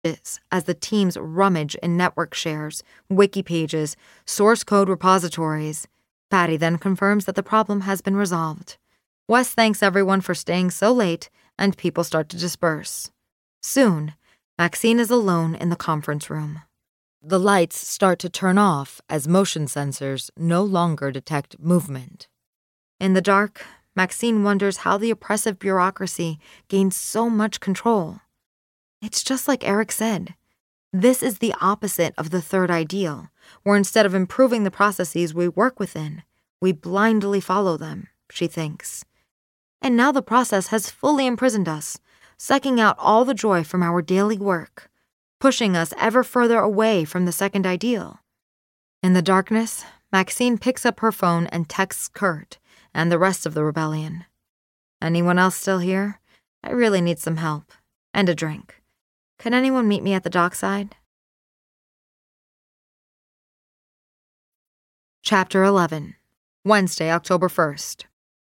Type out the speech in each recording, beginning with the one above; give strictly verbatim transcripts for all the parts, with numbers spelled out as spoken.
as the teams rummage in network shares, wiki pages, source code repositories. Patty then confirms that the problem has been resolved. Wes thanks everyone for staying so late, and people start to disperse. Soon, Maxine is alone in the conference room. The lights start to turn off as motion sensors no longer detect movement. In the dark, Maxine wonders how the oppressive bureaucracy gains so much control. It's just like Eric said. This is the opposite of the third ideal, where instead of improving the processes we work within, we blindly follow them, she thinks. And now the process has fully imprisoned us, sucking out all the joy from our daily work, pushing us ever further away from the second ideal. In the darkness, Maxine picks up her phone and texts Kurt and the rest of the rebellion. Anyone else still here? I really need some help. And a drink. Can anyone meet me at the dockside? Chapter eleven. Wednesday, October first.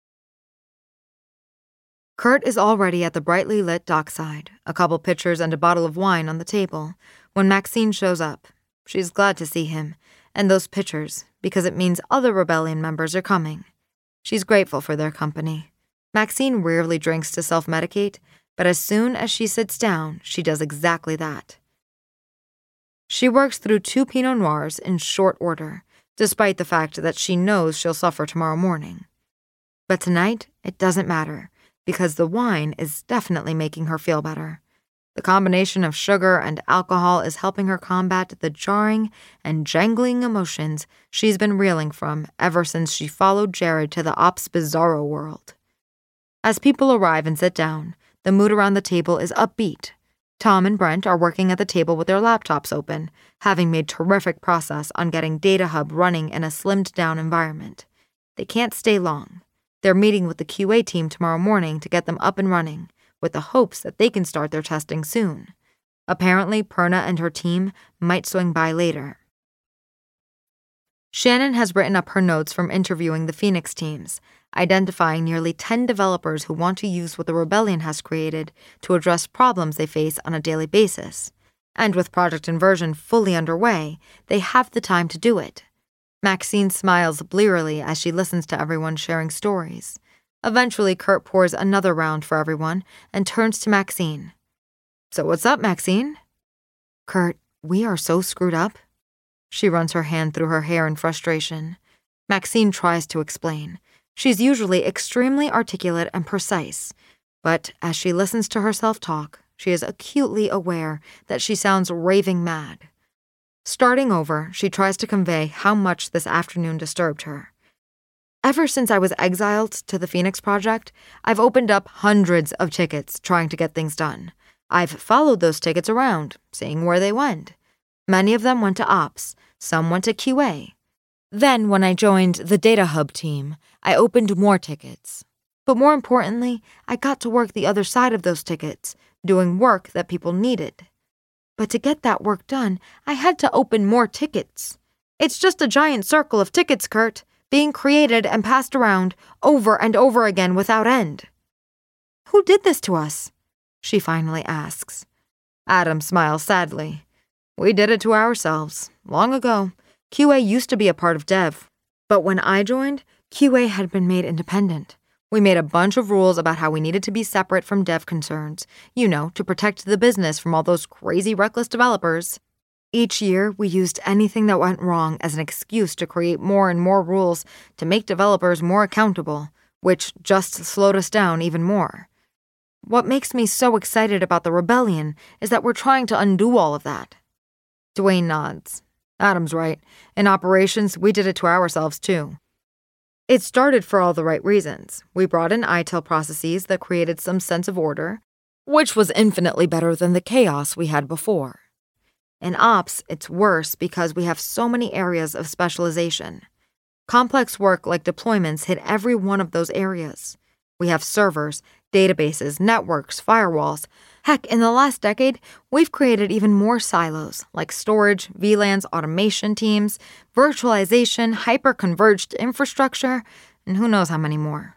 Kurt is already at the brightly lit dockside, a couple pitchers and a bottle of wine on the table, when Maxine shows up. She's glad to see him, and those pitchers, because it means other rebellion members are coming. She's grateful for their company. Maxine rarely drinks to self-medicate, but as soon as she sits down, she does exactly that. She works through two Pinot Noirs in short order, despite the fact that she knows she'll suffer tomorrow morning. But tonight, it doesn't matter, because the wine is definitely making her feel better. The combination of sugar and alcohol is helping her combat the jarring and jangling emotions she's been reeling from ever since she followed Jared to the Ops Bizarro world. As people arrive and sit down, the mood around the table is upbeat. Tom and Brent are working at the table with their laptops open, having made terrific progress on getting DataHub running in a slimmed-down environment. They can't stay long. They're meeting with the Q A team tomorrow morning to get them up and running, with the hopes that they can start their testing soon. Apparently, Perna and her team might swing by later. Shannon has written up her notes from interviewing the Phoenix teams, identifying nearly ten developers who want to use what the Rebellion has created to address problems they face on a daily basis. And with Project Inversion fully underway, they have the time to do it. Maxine smiles blearily as she listens to everyone sharing stories. Eventually, Kurt pours another round for everyone and turns to Maxine. "So what's up, Maxine?" "Kurt, we are so screwed up." She runs her hand through her hair in frustration. Maxine tries to explain. She's usually extremely articulate and precise, but as she listens to herself talk, she is acutely aware that she sounds raving mad. Starting over, she tries to convey how much this afternoon disturbed her. "Ever since I was exiled to the Phoenix Project, I've opened up hundreds of tickets trying to get things done. I've followed those tickets around, seeing where they went. Many of them went to Ops, some went to Q A. Then, when I joined the DataHub team, I opened more tickets. But more importantly, I got to work the other side of those tickets, doing work that people needed. But to get that work done, I had to open more tickets. It's just a giant circle of tickets, Kurt, being created and passed around over and over again without end." "Who did this to us?" she finally asks. Adam smiles sadly. "We did it to ourselves, long ago. Q A used to be a part of Dev, but when I joined, Q A had been made independent. We made a bunch of rules about how we needed to be separate from dev concerns, you know, to protect the business from all those crazy, reckless developers. Each year, we used anything that went wrong as an excuse to create more and more rules to make developers more accountable, which just slowed us down even more. What makes me so excited about the Rebellion is that we're trying to undo all of that." Dwayne nods. Adam's right. In operations, we did it to ourselves, too. It started for all the right reasons. We brought in I T I L processes that created some sense of order, which was infinitely better than the chaos we had before. In Ops, it's worse because we have so many areas of specialization. Complex work like deployments hit every one of those areas. We have servers, databases, networks, firewalls. Heck, in the last decade, we've created even more silos, like storage, V LANs, automation teams, virtualization, hyper-converged infrastructure, and who knows how many more.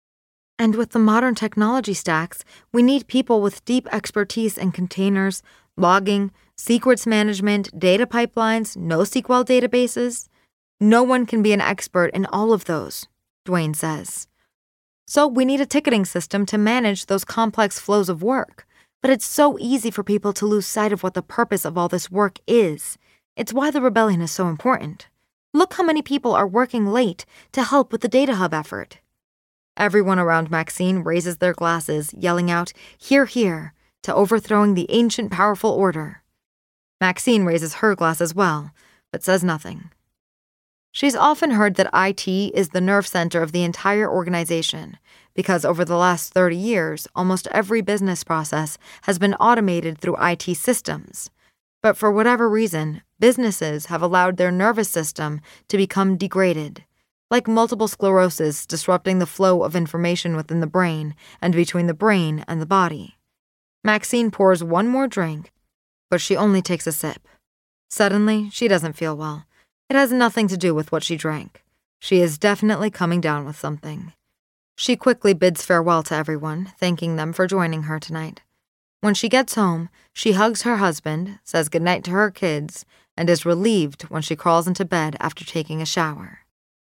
And with the modern technology stacks, we need people with deep expertise in containers, Logging, secrets management, data pipelines, NoSQL databases. No one can be an expert in all of those, Dwayne says. So we need a ticketing system to manage those complex flows of work. But it's so easy for people to lose sight of what the purpose of all this work is. It's why the rebellion is so important. Look how many people are working late to help with the Data Hub effort. Everyone around Maxine raises their glasses, yelling out, "Hear, hear," to overthrowing the ancient powerful order. Maxine raises her glass as well, but says nothing. She's often heard that I T is the nerve center of the entire organization, because over the last thirty years, almost every business process has been automated through I T systems. But for whatever reason, businesses have allowed their nervous system to become degraded, like multiple sclerosis disrupting the flow of information within the brain and between the brain and the body. Maxine pours one more drink, but she only takes a sip. Suddenly, she doesn't feel well. It has nothing to do with what she drank. She is definitely coming down with something. She quickly bids farewell to everyone, thanking them for joining her tonight. When she gets home, she hugs her husband, says goodnight to her kids, and is relieved when she crawls into bed after taking a shower.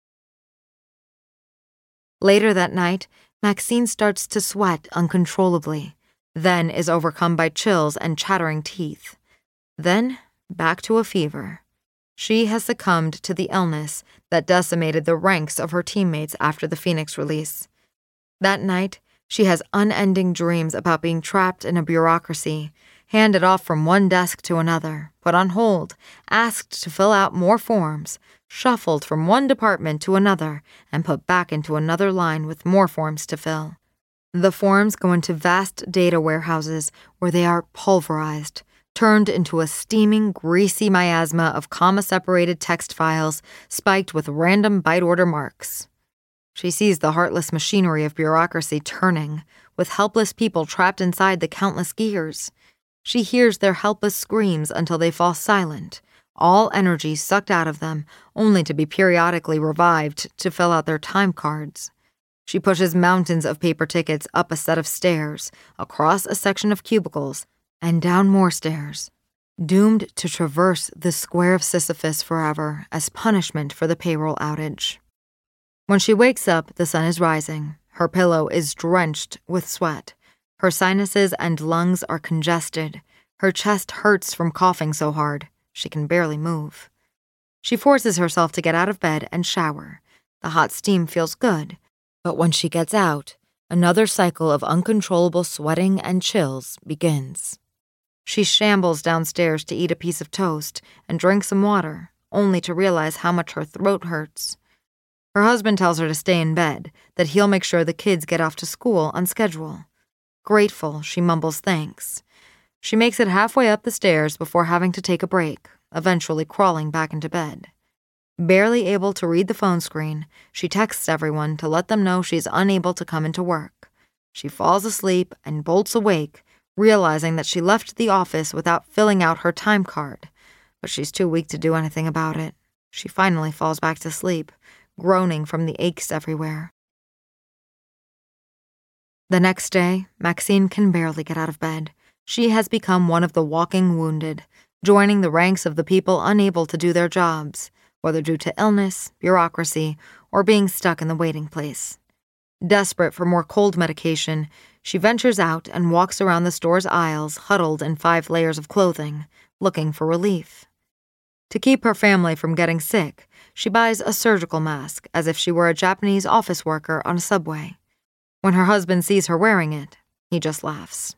Later that night, Maxine starts to sweat uncontrollably, then is overcome by chills and chattering teeth. Then, back to a fever. She has succumbed to the illness that decimated the ranks of her teammates after the Phoenix release. That night, she has unending dreams about being trapped in a bureaucracy, handed off from one desk to another, put on hold, asked to fill out more forms, shuffled from one department to another, and put back into another line with more forms to fill. The forms go into vast data warehouses where they are pulverized, turned into a steaming, greasy miasma of comma-separated text files spiked with random byte order marks. She sees the heartless machinery of bureaucracy turning, with helpless people trapped inside the countless gears. She hears their helpless screams until they fall silent, all energy sucked out of them, only to be periodically revived to fill out their time cards. She pushes mountains of paper tickets up a set of stairs, across a section of cubicles, and down more stairs, doomed to traverse the square of Sisyphus forever as punishment for the payroll outage. When she wakes up, the sun is rising. Her pillow is drenched with sweat. Her sinuses and lungs are congested. Her chest hurts from coughing so hard, she can barely move. She forces herself to get out of bed and shower. The hot steam feels good, but when she gets out, another cycle of uncontrollable sweating and chills begins. She shambles downstairs to eat a piece of toast and drink some water, only to realize how much her throat hurts. Her husband tells her to stay in bed, that he'll make sure the kids get off to school on schedule. Grateful, she mumbles thanks. She makes it halfway up the stairs before having to take a break, eventually crawling back into bed. Barely able to read the phone screen, she texts everyone to let them know she's unable to come into work. She falls asleep and bolts awake, realizing that she left the office without filling out her time card, but she's too weak to do anything about it. She finally falls back to sleep, groaning from the aches everywhere. The next day, Maxine can barely get out of bed. She has become one of the walking wounded, joining the ranks of the people unable to do their jobs, whether due to illness, bureaucracy, or being stuck in the waiting place. Desperate for more cold medication, she ventures out and walks around the store's aisles huddled in five layers of clothing, looking for relief. To keep her family from getting sick, she buys a surgical mask as if she were a Japanese office worker on a subway. When her husband sees her wearing it, he just laughs.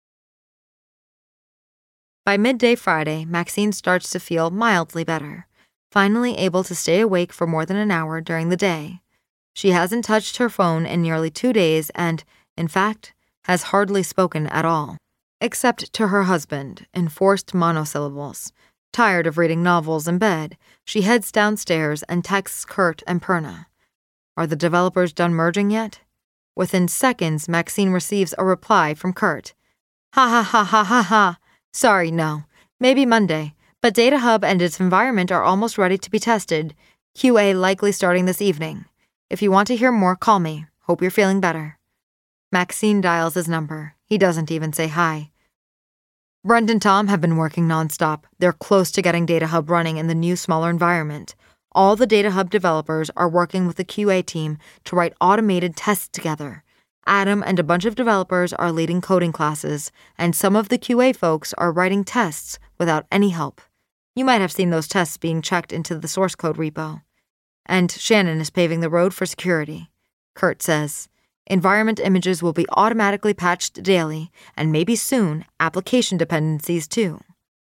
By midday Friday, Maxine starts to feel mildly better, finally able to stay awake for more than an hour during the day. She hasn't touched her phone in nearly two days and, in fact, has hardly spoken at all, except to her husband in forced monosyllables. Tired of reading novels in bed, she heads downstairs and texts Kurt and Perna. Are the developers done merging yet? Within seconds, Maxine receives a reply from Kurt. Ha ha ha ha ha ha. Sorry, no. Maybe Monday, but Data Hub and its environment are almost ready to be tested. Q A likely starting this evening. If you want to hear more, call me. Hope you're feeling better. Maxine dials his number. He doesn't even say hi. Brent and Tom have been working nonstop. They're close to getting DataHub running in the new, smaller environment. All the DataHub developers are working with the Q A team to write automated tests together. Adam and a bunch of developers are leading coding classes, and some of the Q A folks are writing tests without any help. You might have seen those tests being checked into the source code repo. And Shannon is paving the road for security. Kurt says, environment images will be automatically patched daily, and maybe soon, application dependencies too.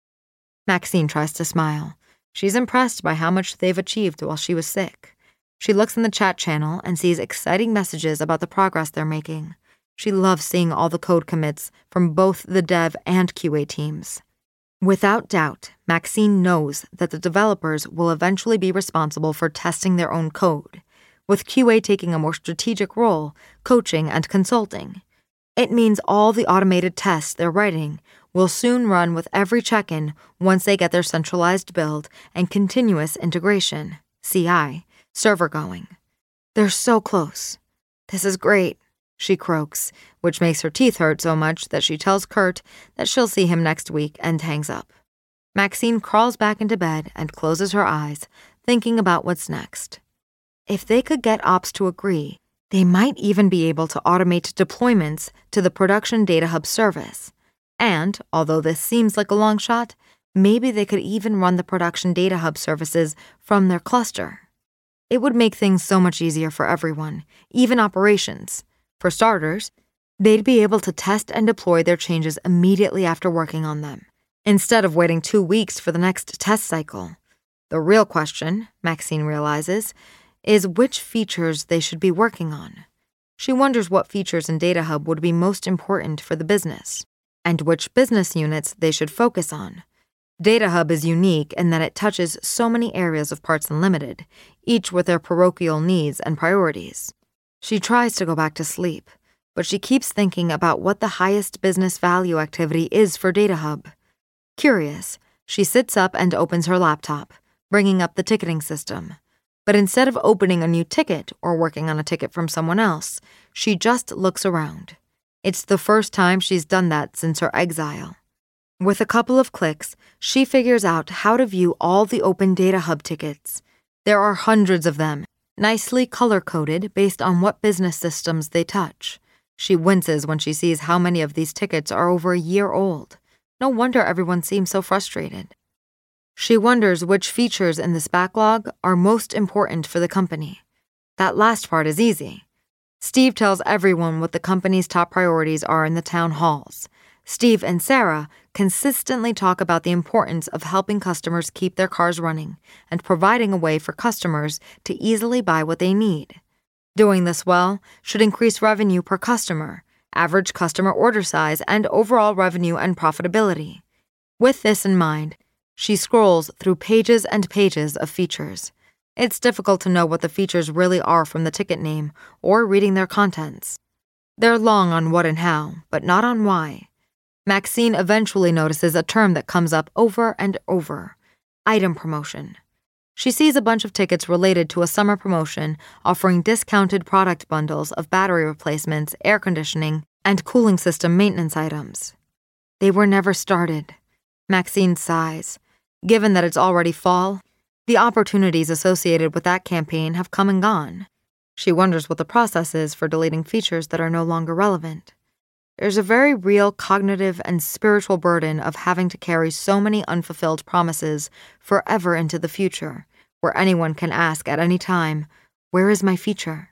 Maxine tries to smile. She's impressed by how much they've achieved while she was sick. She looks in the chat channel and sees exciting messages about the progress they're making. She loves seeing all the code commits from both the dev and Q A teams. Without doubt, Maxine knows that the developers will eventually be responsible for testing their own code, with Q A taking a more strategic role, coaching and consulting. It means all the automated tests they're writing will soon run with every check-in once they get their centralized build and continuous integration, C I, server going. They're so close. This is great, she croaks, which makes her teeth hurt so much that she tells Kurt that she'll see him next week and hangs up. Maxine crawls back into bed and closes her eyes, thinking about what's next. If they could get ops to agree, they might even be able to automate deployments to the production DataHub service. And, although this seems like a long shot, maybe they could even run the production DataHub services from their cluster. It would make things so much easier for everyone, even operations. For starters, they'd be able to test and deploy their changes immediately after working on them, instead of waiting two weeks for the next test cycle. The real question, Maxine realizes, is which features they should be working on. She wonders what features in DataHub would be most important for the business, and which business units they should focus on. DataHub is unique in that it touches so many areas of Parts Unlimited, each with their parochial needs and priorities. She tries to go back to sleep, but she keeps thinking about what the highest business value activity is for DataHub. Curious, she sits up and opens her laptop, bringing up the ticketing system. But instead of opening a new ticket or working on a ticket from someone else, she just looks around. It's the first time she's done that since her exile. With a couple of clicks, she figures out how to view all the open DataHub tickets. There are hundreds of them, nicely color-coded based on what business systems they touch. She winces when she sees how many of these tickets are over a year old. No wonder everyone seems so frustrated. She wonders which features in this backlog are most important for the company. That last part is easy. Steve tells everyone what the company's top priorities are in the town halls. Steve and Sarah consistently talk about the importance of helping customers keep their cars running and providing a way for customers to easily buy what they need. Doing this well should increase revenue per customer, average customer order size, and overall revenue and profitability. With this in mind, she scrolls through pages and pages of features. It's difficult to know what the features really are from the ticket name or reading their contents. They're long on what and how, but not on why. Maxine eventually notices a term that comes up over and over: item promotion. She sees a bunch of tickets related to a summer promotion offering discounted product bundles of battery replacements, air conditioning, and cooling system maintenance items. They were never started. Maxine sighs. Given that it's already fall, the opportunities associated with that campaign have come and gone. She wonders what the process is for deleting features that are no longer relevant. There's a very real cognitive and spiritual burden of having to carry so many unfulfilled promises forever into the future, where anyone can ask at any time, "Where is my feature?"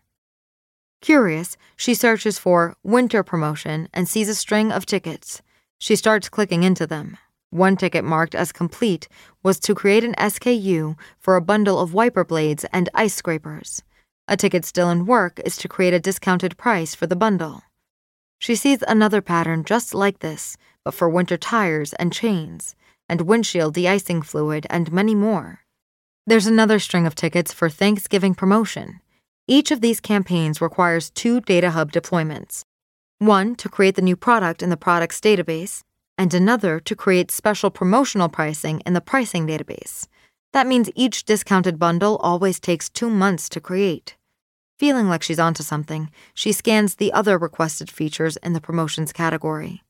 Curious, she searches for winter promotion and sees a string of tickets. She starts clicking into them. One ticket marked as complete was to create an S K U for a bundle of wiper blades and ice scrapers. A ticket still in work is to create a discounted price for the bundle. She sees another pattern just like this, but for winter tires and chains, and windshield de-icing fluid, and many more. There's another string of tickets for Thanksgiving promotion. Each of these campaigns requires two DataHub deployments. One to create the new product in the products database, and another to create special promotional pricing in the pricing database. That means each discounted bundle always takes two months to create. Feeling like she's onto something, she scans the other requested features in the promotions category.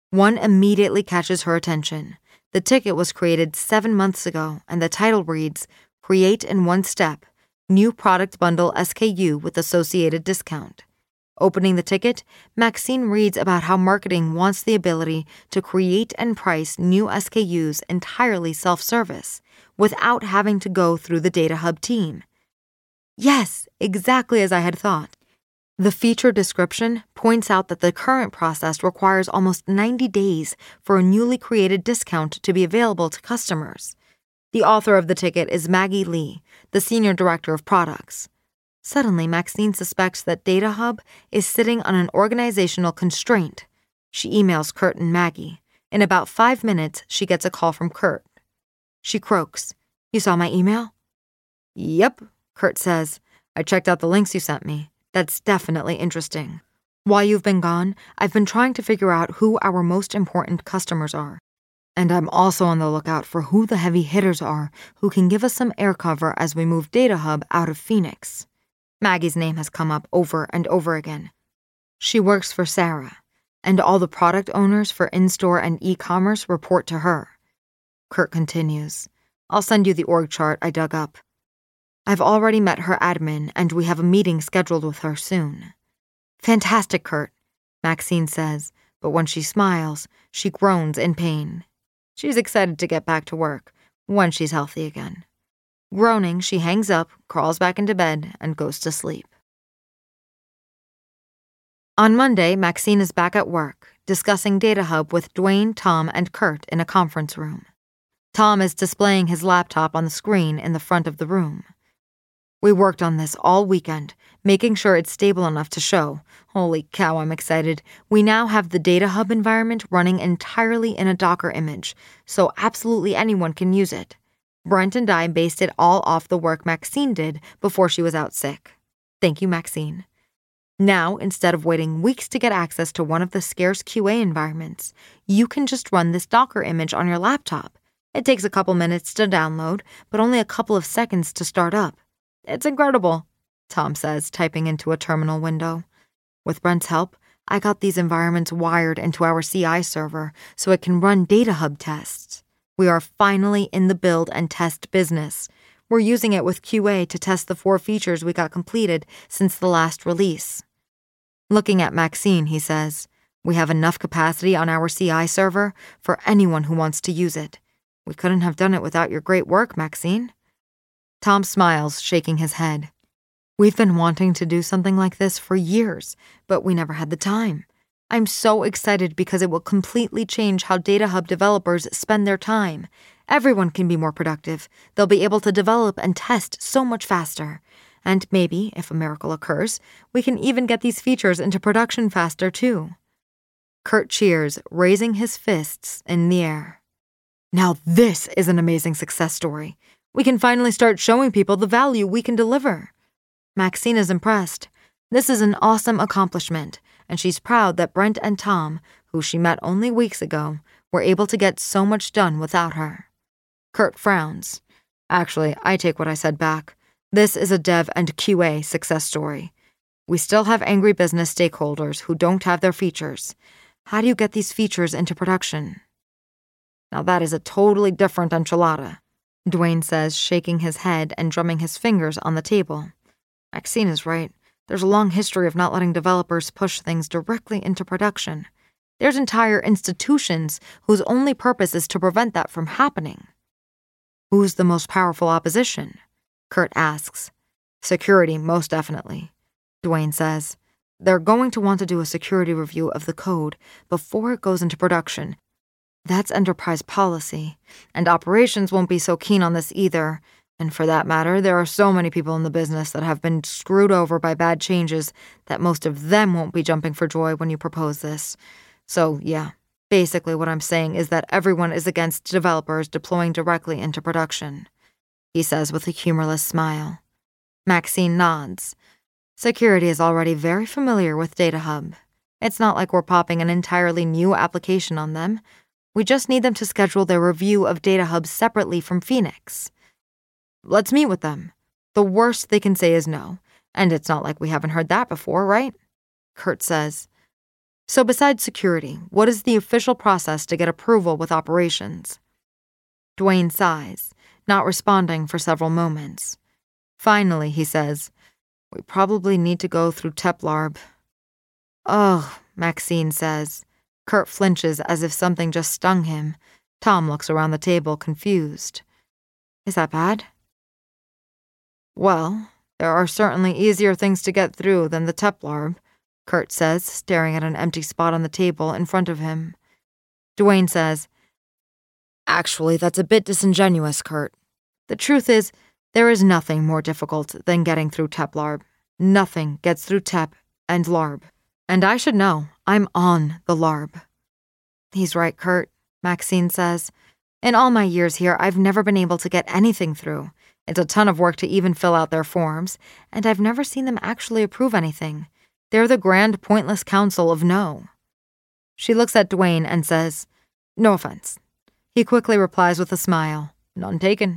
One immediately catches her attention. The ticket was created seven months ago, and the title reads, Create in One Step, New Product Bundle S K U with Associated Discount. Opening the ticket, Maxine reads about how marketing wants the ability to create and price new S K Us entirely self-service, without having to go through the Data Hub team. Yes, exactly as I had thought. The feature description points out that the current process requires almost ninety days for a newly created discount to be available to customers. The author of the ticket is Maggie Lee, the Senior Director of Products. Suddenly, Maxine suspects that Data Hub is sitting on an organizational constraint. She emails Kurt and Maggie. In about five minutes, she gets a call from Kurt. She croaks, You saw my email? Yep, Kurt says. I checked out the links you sent me. That's definitely interesting. While you've been gone, I've been trying to figure out who our most important customers are. And I'm also on the lookout for who the heavy hitters are who can give us some air cover as we move Data Hub out of Phoenix. Maggie's name has come up over and over again. She works for Sarah, and all the product owners for in-store and e-commerce report to her. Kurt continues, I'll send you the org chart I dug up. I've already met her admin, and we have a meeting scheduled with her soon. Fantastic, Kurt, Maxine says, but when she smiles, she groans in pain. She's excited to get back to work, when she's healthy again. Groaning, she hangs up, crawls back into bed, and goes to sleep. On Monday, Maxine is back at work, discussing Data Hub with Dwayne, Tom, and Kurt in a conference room. Tom is displaying his laptop on the screen in the front of the room. We worked on this all weekend, making sure it's stable enough to show. Holy cow, I'm excited. We now have the Data Hub environment running entirely in a Docker image, so absolutely anyone can use it. Brent and I based it all off the work Maxine did before she was out sick. Thank you, Maxine. Now, instead of waiting weeks to get access to one of the scarce Q A environments, you can just run this Docker image on your laptop. It takes a couple minutes to download, but only a couple of seconds to start up. It's incredible, Tom says, typing into a terminal window. With Brent's help, I got these environments wired into our C I server so it can run Data Hub tests. We are finally in the build and test business. We're using it with Q A to test the four features we got completed since the last release. Looking at Maxine, he says, We have enough capacity on our C I server for anyone who wants to use it. We couldn't have done it without your great work, Maxine. Tom smiles, shaking his head. We've been wanting to do something like this for years, but we never had the time. I'm so excited because it will completely change how Data Hub developers spend their time. Everyone can be more productive. They'll be able to develop and test so much faster. And maybe, if a miracle occurs, we can even get these features into production faster too. Kurt cheers, raising his fists in the air. Now this is an amazing success story. We can finally start showing people the value we can deliver. Maxine is impressed. This is an awesome accomplishment, and she's proud that Brent and Tom, who she met only weeks ago, were able to get so much done without her. Kurt frowns. Actually, I take what I said back. This is a dev and Q A success story. We still have angry business stakeholders who don't have their features. How do you get these features into production? Now that is a totally different enchilada, Dwayne says, shaking his head and drumming his fingers on the table. Maxine is right. There's a long history of not letting developers push things directly into production. There's entire institutions whose only purpose is to prevent that from happening. Who's the most powerful opposition? Kurt asks. Security, most definitely, Dwayne says. They're going to want to do a security review of the code before it goes into production. That's enterprise policy, and operations won't be so keen on this either. And for that matter, there are so many people in the business that have been screwed over by bad changes that most of them won't be jumping for joy when you propose this. So, yeah, basically what I'm saying is that everyone is against developers deploying directly into production, he says with a humorless smile. Maxine nods. Security is already very familiar with Data Hub. It's not like we're popping an entirely new application on them. We just need them to schedule their review of Data Hub separately from Phoenix. Let's meet with them. The worst they can say is no, and it's not like we haven't heard that before, right? Kurt says. So besides security, what is the official process to get approval with operations? Dwayne sighs, not responding for several moments. Finally, he says, we probably need to go through TEPLARB. Oh, Maxine says. Kurt flinches as if something just stung him. Tom looks around the table, confused. Is that bad? Well, there are certainly easier things to get through than the TEPLARB, Kurt says, staring at an empty spot on the table in front of him. Dwayne says, actually, that's a bit disingenuous, Kurt. The truth is, there is nothing more difficult than getting through TEPLARB. Nothing gets through TEP and LARB. And I should know, I'm on the LARB. He's right, Kurt, Maxine says. In all my years here, I've never been able to get anything through. It's a ton of work to even fill out their forms, and I've never seen them actually approve anything. They're the grand pointless council of no. She looks at Dwayne and says, no offense. He quickly replies with a smile, none taken.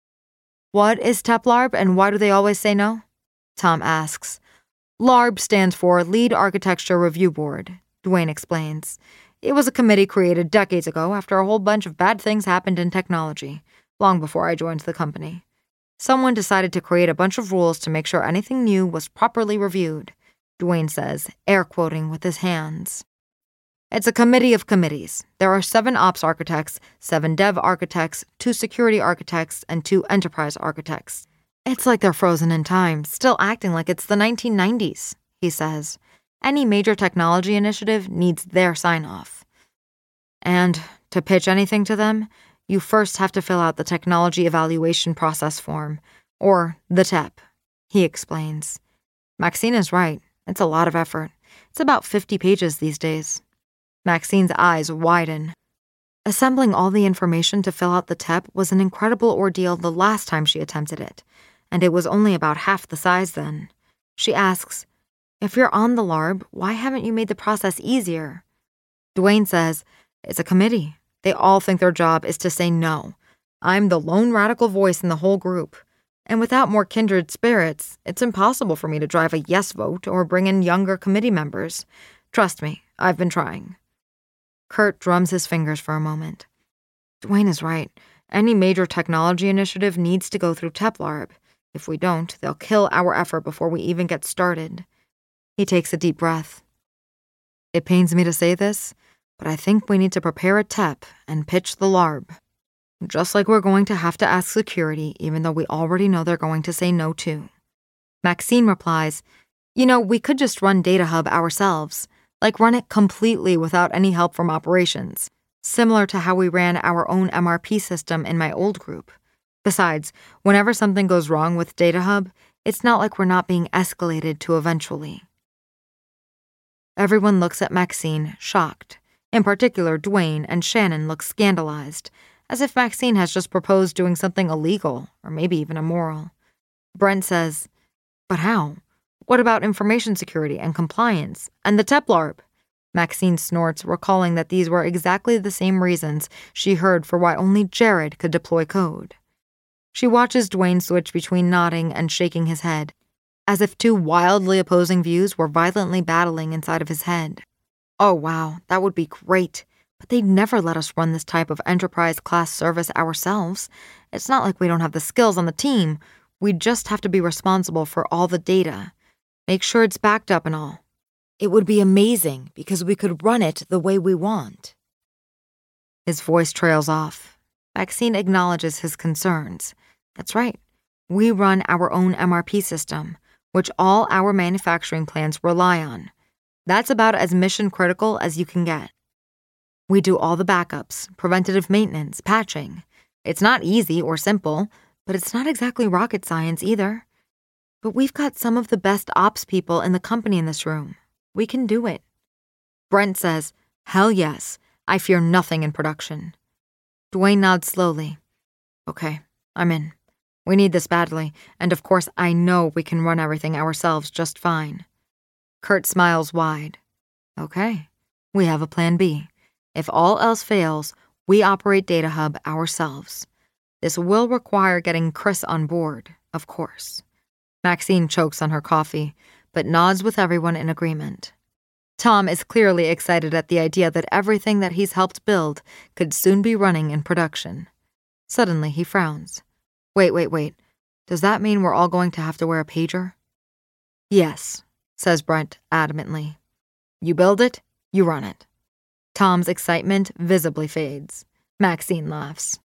What is TEPLARB and why do they always say no? Tom asks. LARB stands for Lead Architecture Review Board, Dwayne explains. It was a committee created decades ago after a whole bunch of bad things happened in technology, long before I joined the company. Someone decided to create a bunch of rules to make sure anything new was properly reviewed, Dwayne says, air quoting with his hands. It's a committee of committees. There are seven ops architects, seven dev architects, two security architects, and two enterprise architects. It's like they're frozen in time, still acting like it's the nineteen nineties, he says. Any major technology initiative needs their sign-off. And to pitch anything to them, you first have to fill out the Technology Evaluation Process Form, or the TEP, he explains. Maxine is right. It's a lot of effort. It's about fifty pages these days. Maxine's eyes widen. Assembling all the information to fill out the TEP was an incredible ordeal the last time she attempted it, and it was only about half the size then. She asks, if you're on the LARB, why haven't you made the process easier? Dwayne says, it's a committee. They all think their job is to say no. I'm the lone radical voice in the whole group. And without more kindred spirits, it's impossible for me to drive a yes vote or bring in younger committee members. Trust me, I've been trying. Kurt drums his fingers for a moment. Dwayne is right. Any major technology initiative needs to go through TEPLARB. If we don't, they'll kill our effort before we even get started. He takes a deep breath. It pains me to say this, but I think we need to prepare a TEP and pitch the LARB. Just like we're going to have to ask security, even though we already know they're going to say no too. Maxine replies, you know, we could just run DataHub ourselves, like run it completely without any help from operations, similar to how we ran our own M R P system in my old group. Besides, whenever something goes wrong with DataHub, it's not like we're not being escalated to eventually. Everyone looks at Maxine, shocked. In particular, Dwayne and Shannon look scandalized, as if Maxine has just proposed doing something illegal, or maybe even immoral. Brent says, but how? What about information security and compliance, and the TEPLARB? Maxine snorts, recalling that these were exactly the same reasons she heard for why only Jared could deploy code. She watches Dwayne switch between nodding and shaking his head, as if two wildly opposing views were violently battling inside of his head. Oh wow, that would be great. But they'd never let us run this type of enterprise-class service ourselves. It's not like we don't have the skills on the team. We just have to be responsible for all the data. Make sure it's backed up and all. It would be amazing because we could run it the way we want. His voice trails off. Maxine acknowledges his concerns. That's right. We run our own M R P system, which all our manufacturing plants rely on. That's about as mission-critical as you can get. We do all the backups, preventative maintenance, patching. It's not easy or simple, but it's not exactly rocket science either. But we've got some of the best ops people in the company in this room. We can do it. Brent says, hell yes, I fear nothing in production. Dwayne nods slowly. Okay, I'm in. We need this badly, and of course I know we can run everything ourselves just fine. Kurt smiles wide. Okay, we have a plan B. If all else fails, we operate DataHub ourselves. This will require getting Chris on board, of course. Maxine chokes on her coffee, but nods with everyone in agreement. Tom is clearly excited at the idea that everything that he's helped build could soon be running in production. Suddenly, he frowns. Wait, wait, wait. Does that mean we're all going to have to wear a pager? Yes, says Brent adamantly. You build it, you run it. Tom's excitement visibly fades. Maxine laughs.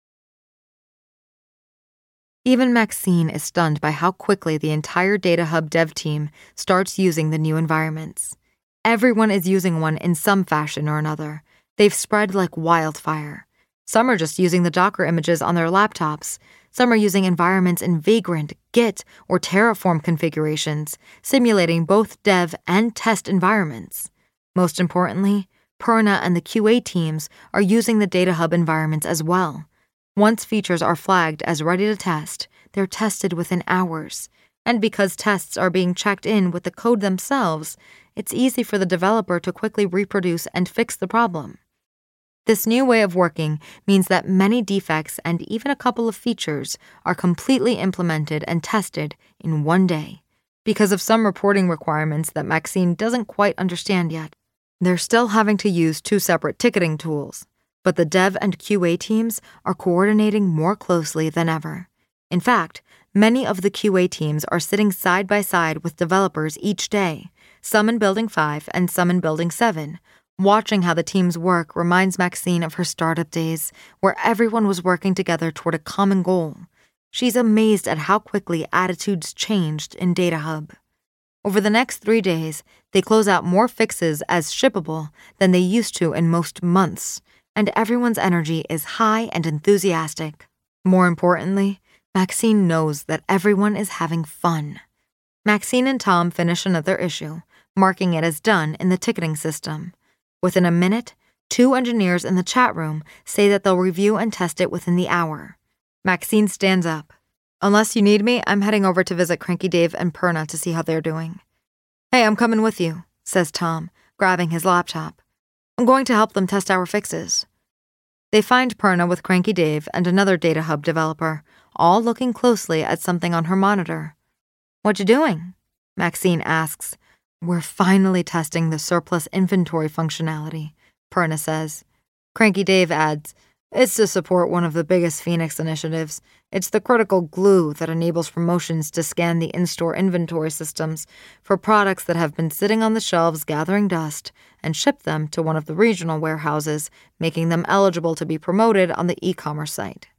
Even Maxine is stunned by how quickly the entire Data Hub dev team starts using the new environments. Everyone is using one in some fashion or another. They've spread like wildfire. Some are just using the Docker images on their laptops. Some are using environments in Vagrant, Git, or Terraform configurations, simulating both dev and test environments. Most importantly, Perna and the Q A teams are using the Data Hub environments as well. Once features are flagged as ready to test, they're tested within hours. And because tests are being checked in with the code themselves, it's easy for the developer to quickly reproduce and fix the problem. This new way of working means that many defects and even a couple of features are completely implemented and tested in one day. Because of some reporting requirements that Maxine doesn't quite understand yet, they're still having to use two separate ticketing tools, but the dev and Q A teams are coordinating more closely than ever. In fact, many of the Q A teams are sitting side by side with developers each day, some in Building five and some in Building seven. Watching how the teams work reminds Maxine of her startup days, where everyone was working together toward a common goal. She's amazed at how quickly attitudes changed in Data Hub. Over the next three days, they close out more fixes as shippable than they used to in most months, and everyone's energy is high and enthusiastic. More importantly, Maxine knows that everyone is having fun. Maxine and Tom finish another issue, marking it as done in the ticketing system. Within a minute, two engineers in the chat room say that they'll review and test it within the hour. Maxine stands up. Unless you need me, I'm heading over to visit Cranky Dave and Perna to see how they're doing. Hey, I'm coming with you, says Tom, grabbing his laptop. I'm going to help them test our fixes. They find Perna with Cranky Dave and another Data Hub developer, all looking closely at something on her monitor. What you doing? Maxine asks. We're finally testing the surplus inventory functionality, Perna says. Cranky Dave adds, it's to support one of the biggest Phoenix initiatives. It's the critical glue that enables promotions to scan the in-store inventory systems for products that have been sitting on the shelves gathering dust and ship them to one of the regional warehouses, making them eligible to be promoted on the e-commerce site.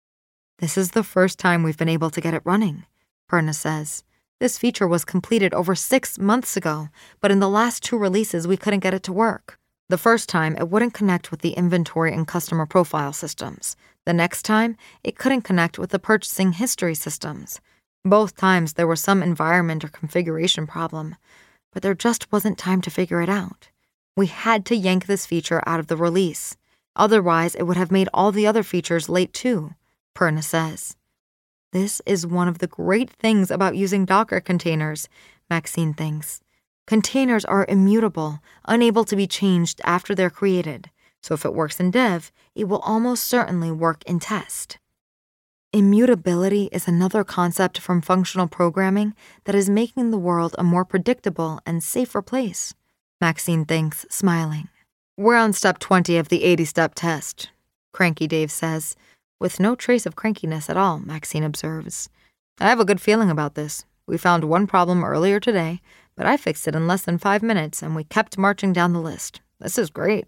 This is the first time we've been able to get it running, Perna says. This feature was completed over six months ago, but in the last two releases we couldn't get it to work. The first time, it wouldn't connect with the inventory and customer profile systems. The next time, it couldn't connect with the purchasing history systems. Both times, there was some environment or configuration problem, but there just wasn't time to figure it out. We had to yank this feature out of the release. Otherwise, it would have made all the other features late too, Perna says. This is one of the great things about using Docker containers, Maxine thinks. Containers are immutable, unable to be changed after they're created, so if it works in dev, it will almost certainly work in test. Immutability is another concept from functional programming that is making the world a more predictable and safer place, Maxine thinks, smiling. We're on step twenty of the eighty-step test, Cranky Dave says. With no trace of crankiness at all, Maxine observes. I have a good feeling about this. We found one problem earlier today, but I fixed it in less than five minutes, and we kept marching down the list. This is great.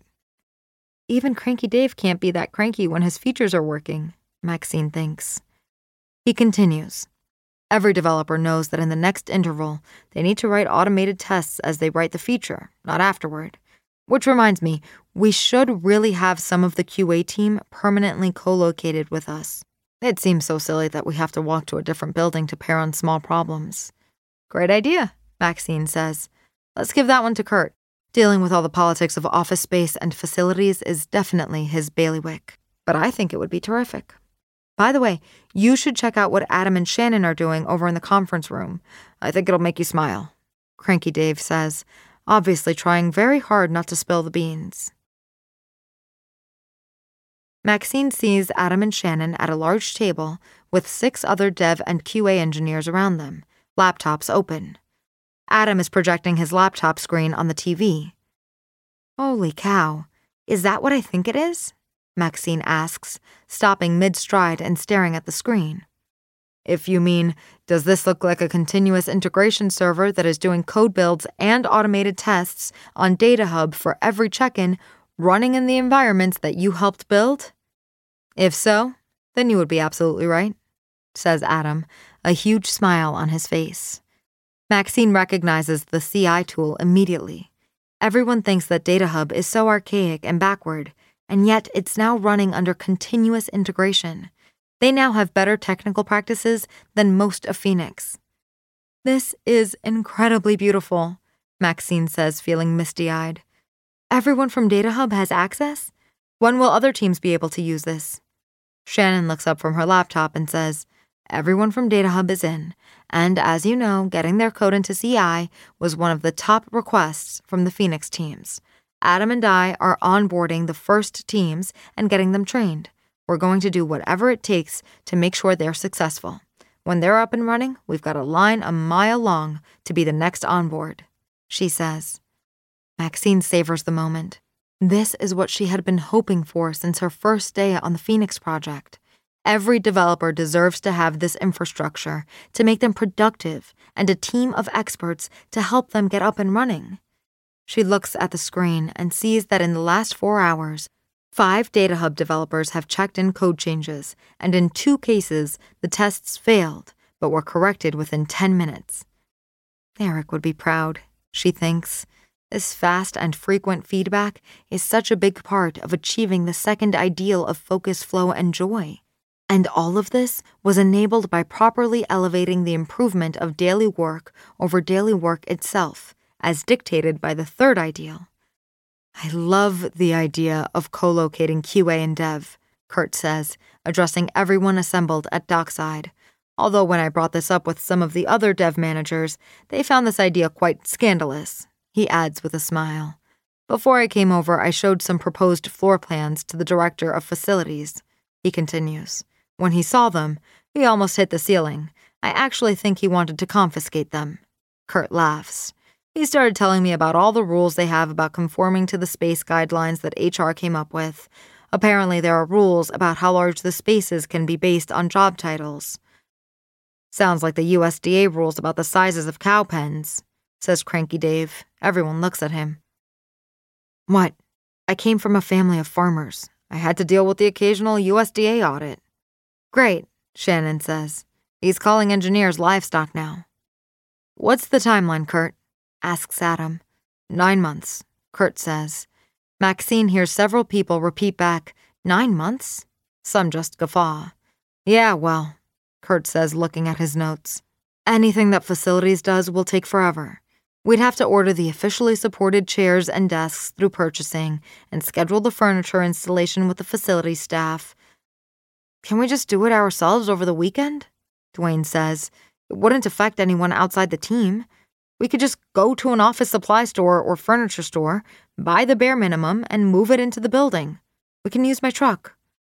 Even Cranky Dave can't be that cranky when his features are working, Maxine thinks. He continues. Every developer knows that in the next interval, they need to write automated tests as they write the feature, not afterward. Which reminds me, we should really have some of the Q A team permanently co-located with us. It seems so silly that we have to walk to a different building to pair on small problems. Great idea, Maxine says. Let's give that one to Kurt. Dealing with all the politics of office space and facilities is definitely his bailiwick, but I think it would be terrific. By the way, you should check out what Adam and Shannon are doing over in the conference room. I think it'll make you smile, Cranky Dave says, obviously trying very hard not to spill the beans. Maxine sees Adam and Shannon at a large table with six other dev and Q A engineers around them, laptops open. Adam is projecting his laptop screen on the T V. Holy cow. Is that what I think it is? Maxine asks, stopping mid-stride and staring at the screen. If you mean, does this look like a continuous integration server that is doing code builds and automated tests on DataHub for every check-in running in the environments that you helped build? If so, then you would be absolutely right, says Adam, a huge smile on his face. Maxine recognizes the C I tool immediately. Everyone thinks that DataHub is so archaic and backward, and yet it's now running under continuous integration. They now have better technical practices than most of Phoenix. This is incredibly beautiful, Maxine says, feeling misty-eyed. Everyone from DataHub has access? When will other teams be able to use this? Shannon looks up from her laptop and says, everyone from DataHub is in, and as you know, getting their code into C I was one of the top requests from the Phoenix teams. Adam and I are onboarding the first teams and getting them trained. We're going to do whatever it takes to make sure they're successful. When they're up and running, we've got a line a mile long to be the next on board, she says. Maxine savors the moment. This is what she had been hoping for since her first day on the Phoenix project. Every developer deserves to have this infrastructure to make them productive and a team of experts to help them get up and running. She looks at the screen and sees that in the last four hours, five DataHub developers have checked in code changes, and in two cases, the tests failed, but were corrected within ten minutes. Eric would be proud, she thinks. This fast and frequent feedback is such a big part of achieving the second ideal of focus, flow, and joy. And all of this was enabled by properly elevating the improvement of daily work over daily work itself, as dictated by the third ideal. I love the idea of co-locating Q A and Dev, Kurt says, addressing everyone assembled at Dockside. Although when I brought this up with some of the other dev managers, they found this idea quite scandalous, he adds with a smile. Before I came over, I showed some proposed floor plans to the director of facilities, he continues. When he saw them, he almost hit the ceiling. I actually think he wanted to confiscate them. Kurt laughs. He started telling me about all the rules they have about conforming to the space guidelines that H R came up with. Apparently, there are rules about how large the spaces can be based on job titles. Sounds like the U S D A rules about the sizes of cow pens, says Cranky Dave. Everyone looks at him. What? I came from a family of farmers. I had to deal with the occasional U S D A audit. Great, Shannon says. He's calling engineers livestock now. What's the timeline, Kurt? Asks Adam. Nine months, Kurt says. Maxine hears several people repeat back, Nine months? Some just guffaw. Yeah, well, Kurt says, looking at his notes. Anything that facilities does will take forever. We'd have to order the officially supported chairs and desks through purchasing and schedule the furniture installation with the facility staff. Can we just do it ourselves over the weekend? Dwayne says. It wouldn't affect anyone outside the team. We could just go to an office supply store or furniture store, buy the bare minimum, and move it into the building. We can use my truck.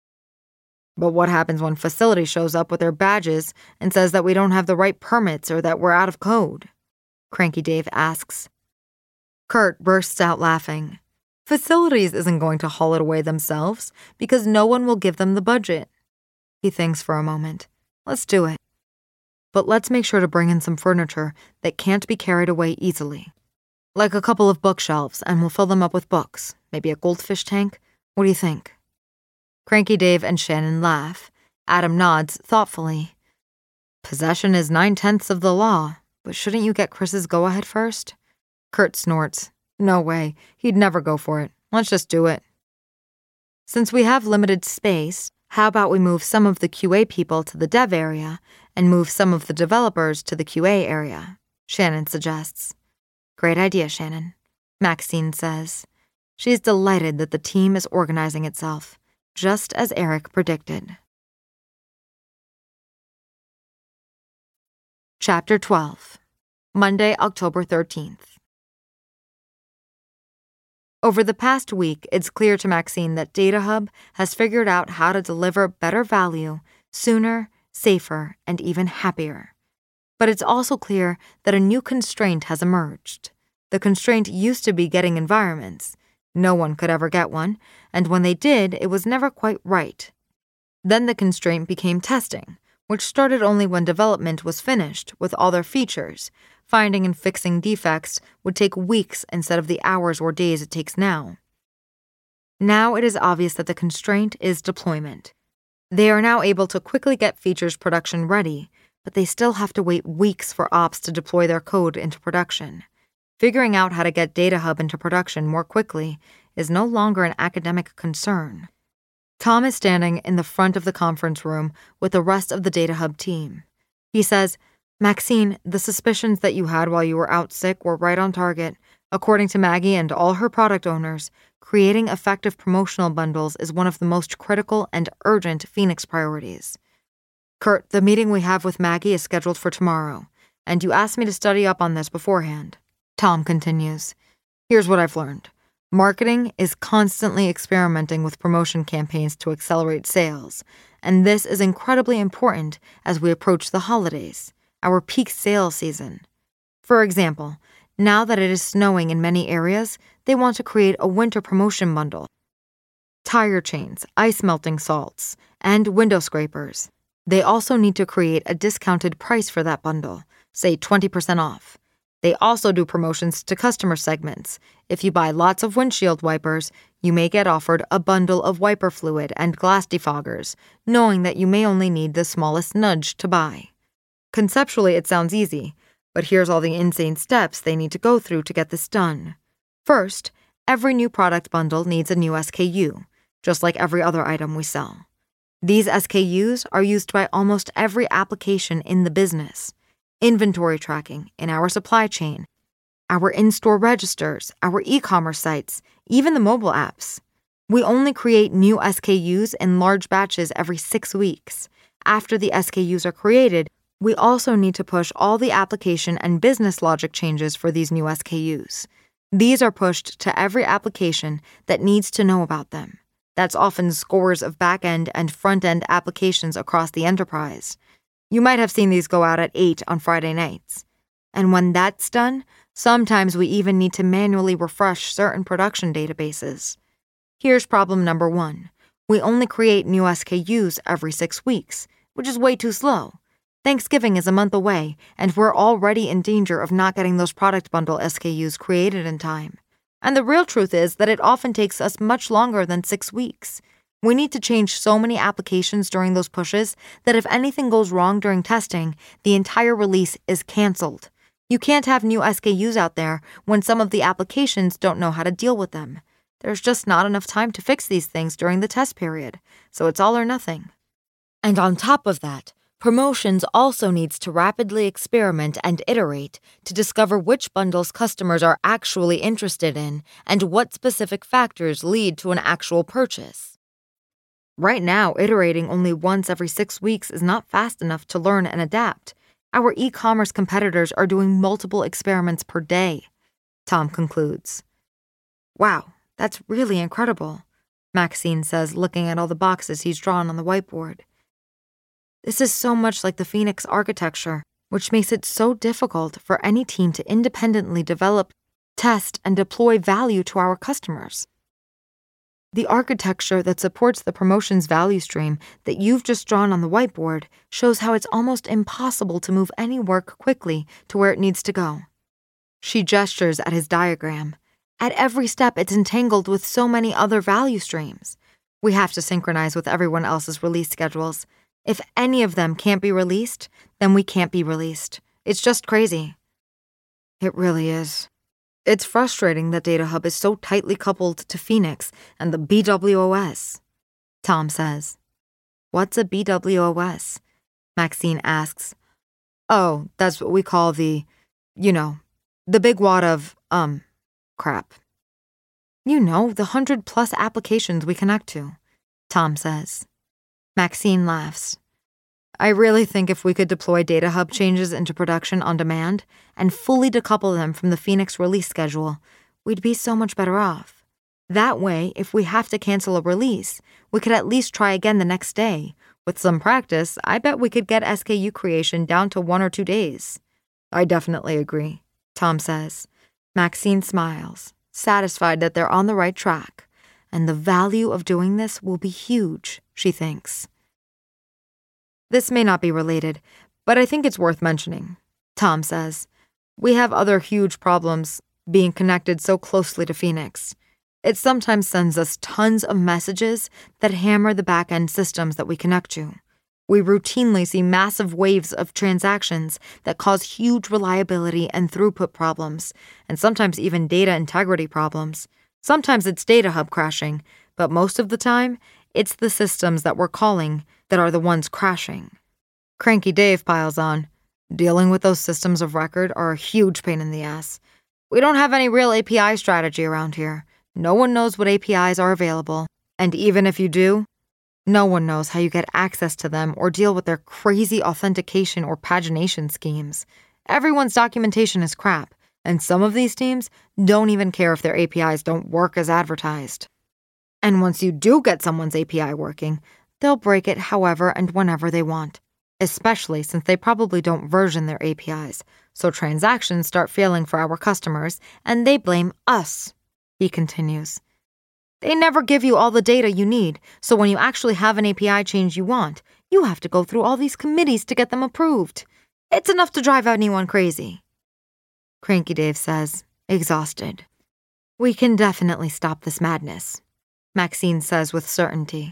But what happens when facility shows up with their badges and says that we don't have the right permits or that we're out of code? Cranky Dave asks. Kurt bursts out laughing. Facilities isn't going to haul it away themselves because no one will give them the budget. He thinks for a moment. Let's do it. But let's make sure to bring in some furniture that can't be carried away easily. Like a couple of bookshelves, and we'll fill them up with books. Maybe a goldfish tank. What do you think? Cranky Dave and Shannon laugh. Adam nods thoughtfully. Possession is nine-tenths of the law, but shouldn't you get Chris's go-ahead first? Kurt snorts. No way. He'd never go for it. Let's just do it. Since we have limited space, how about we move some of the Q A people to the dev area and move some of the developers to the Q A area? Shannon suggests. Great idea, Shannon, Maxine says. She's delighted that the team is organizing itself, just as Eric predicted. Chapter twelve. Monday, October thirteenth. Over the past week, it's clear to Maxine that DataHub has figured out how to deliver better value, sooner, safer, and even happier. But it's also clear that a new constraint has emerged. The constraint used to be getting environments. No one could ever get one, and when they did, it was never quite right. Then the constraint became testing, which started only when development was finished with all their features. Finding and fixing defects would take weeks instead of the hours or days it takes now. Now it is obvious that the constraint is deployment. They are now able to quickly get features production ready, but they still have to wait weeks for ops to deploy their code into production. Figuring out how to get DataHub into production more quickly is no longer an academic concern. Tom is standing in the front of the conference room with the rest of the DataHub team. He says, "Maxine, the suspicions that you had while you were out sick were right on target. According to Maggie and all her product owners, creating effective promotional bundles is one of the most critical and urgent Phoenix priorities. Kurt, the meeting we have with Maggie is scheduled for tomorrow, and you asked me to study up on this beforehand." Tom continues, "Here's what I've learned. Marketing is constantly experimenting with promotion campaigns to accelerate sales, and this is incredibly important as we approach the holidays, our peak sales season. For example, now that it is snowing in many areas, they want to create a winter promotion bundle. Tire chains, ice melting salts, and window scrapers. They also need to create a discounted price for that bundle, say twenty percent off. They also do promotions to customer segments. If you buy lots of windshield wipers, you may get offered a bundle of wiper fluid and glass defoggers, knowing that you may only need the smallest nudge to buy. Conceptually, it sounds easy, but here's all the insane steps they need to go through to get this done. First, every new product bundle needs a new S K U, just like every other item we sell. These S K Us are used by almost every application in the business. Inventory tracking in our supply chain, our in-store registers, our e-commerce sites, even the mobile apps. We only create new S K Us in large batches every six weeks. After the S K Us are created, we also need to push all the application and business logic changes for these new S K Us. These are pushed to every application that needs to know about them. That's often scores of back-end and front-end applications across the enterprise. You might have seen these go out at eight on Friday nights. And when that's done, sometimes we even need to manually refresh certain production databases. Here's problem number one. We only create new S K Us every six weeks, which is way too slow. Thanksgiving is a month away, and we're already in danger of not getting those product bundle S K Us created in time. And the real truth is that it often takes us much longer than six weeks. We need to change so many applications during those pushes that if anything goes wrong during testing, the entire release is canceled. You can't have new S K Us out there when some of the applications don't know how to deal with them. There's just not enough time to fix these things during the test period, so it's all or nothing. And on top of that, Promotions also needs to rapidly experiment and iterate to discover which bundles customers are actually interested in and what specific factors lead to an actual purchase. Right now, iterating only once every six weeks is not fast enough to learn and adapt. Our e-commerce competitors are doing multiple experiments per day, Tom concludes. Wow, that's really incredible, Maxine says, looking at all the boxes he's drawn on the whiteboard. This is so much like the Phoenix architecture, which makes it so difficult for any team to independently develop, test, and deploy value to our customers. The architecture that supports the promotions value stream that you've just drawn on the whiteboard shows how it's almost impossible to move any work quickly to where it needs to go. She gestures at his diagram. At every step, it's entangled with so many other value streams. We have to synchronize with everyone else's release schedules. If any of them can't be released, then we can't be released. It's just crazy. It really is. It's frustrating that DataHub is so tightly coupled to Phoenix and the B W O S, Tom says. What's a B W O S? Maxine asks. Oh, that's what we call the, you know, the big wad of, um, crap. You know, the hundred plus applications we connect to, Tom says. Maxine laughs. I really think if we could deploy DataHub changes into production on demand and fully decouple them from the Phoenix release schedule, we'd be so much better off. That way, if we have to cancel a release, we could at least try again the next day. With some practice, I bet we could get S K U creation down to one or two days. I definitely agree, Tom says. Maxine smiles. satisfied that they're on the right track, and the value of doing this will be huge, she thinks. This may not be related, but I think it's worth mentioning. Tom says, we have other huge problems being connected so closely to Phoenix. It sometimes sends us tons of messages that hammer the back-end systems that we connect to. We routinely see massive waves of transactions that cause huge reliability and throughput problems, and sometimes even data integrity problems. Sometimes it's data hub crashing, but most of the time, it's the systems that we're calling that are the ones crashing. Cranky Dave piles on, dealing with those systems of record are a huge pain in the ass. We don't have any real A P I strategy around here. No one knows what A P Is are available, and even if you do, no one knows how you get access to them or deal with their crazy authentication or pagination schemes. Everyone's documentation is crap, and some of these teams don't even care if their A P Is don't work as advertised. And once you do get someone's A P I working, they'll break it however and whenever they want, especially since they probably don't version their A P Is, so transactions start failing for our customers, and they blame us, he continues. They never give you all the data you need, so when you actually have an A P I change you want, you have to go through all these committees to get them approved. It's enough to drive anyone crazy. Cranky Dave says, exhausted. We can definitely stop this madness, Maxine says with certainty.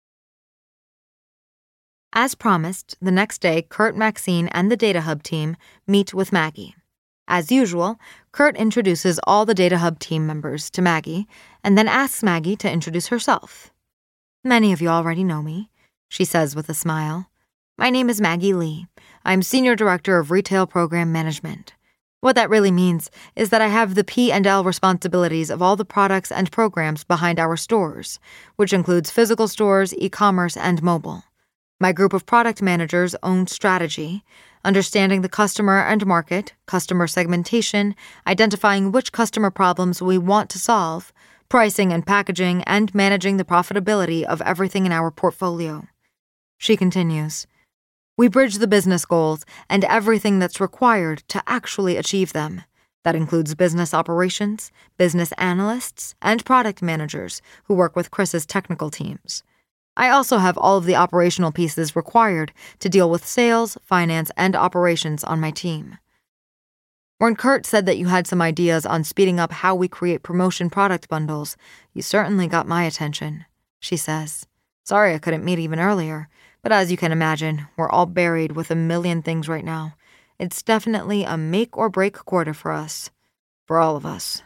As promised, the next day, Kurt, Maxine, and the Data Hub team meet with Maggie. As usual, Kurt introduces all the Data Hub team members to Maggie and then asks Maggie to introduce herself. Many of you already know me, she says with a smile. My name is Maggie Lee. I'm Senior Director of Retail Program Management. What that really means is that I have the P and L responsibilities of all the products and programs behind our stores, which includes physical stores, e-commerce, and mobile. My group of product managers own strategy, understanding the customer and market, customer segmentation, identifying which customer problems we want to solve, pricing and packaging, and managing the profitability of everything in our portfolio. She continues, we bridge the business goals and everything that's required to actually achieve them. That includes business operations, business analysts, and product managers who work with Chris's technical teams. I also have all of the operational pieces required to deal with sales, finance, and operations on my team. When Kurt said that you had some ideas on speeding up how we create promotion product bundles, you certainly got my attention, she says. Sorry I couldn't meet even earlier, but as you can imagine, we're all buried with a million things right now. It's definitely a make-or-break quarter for us. For all of us.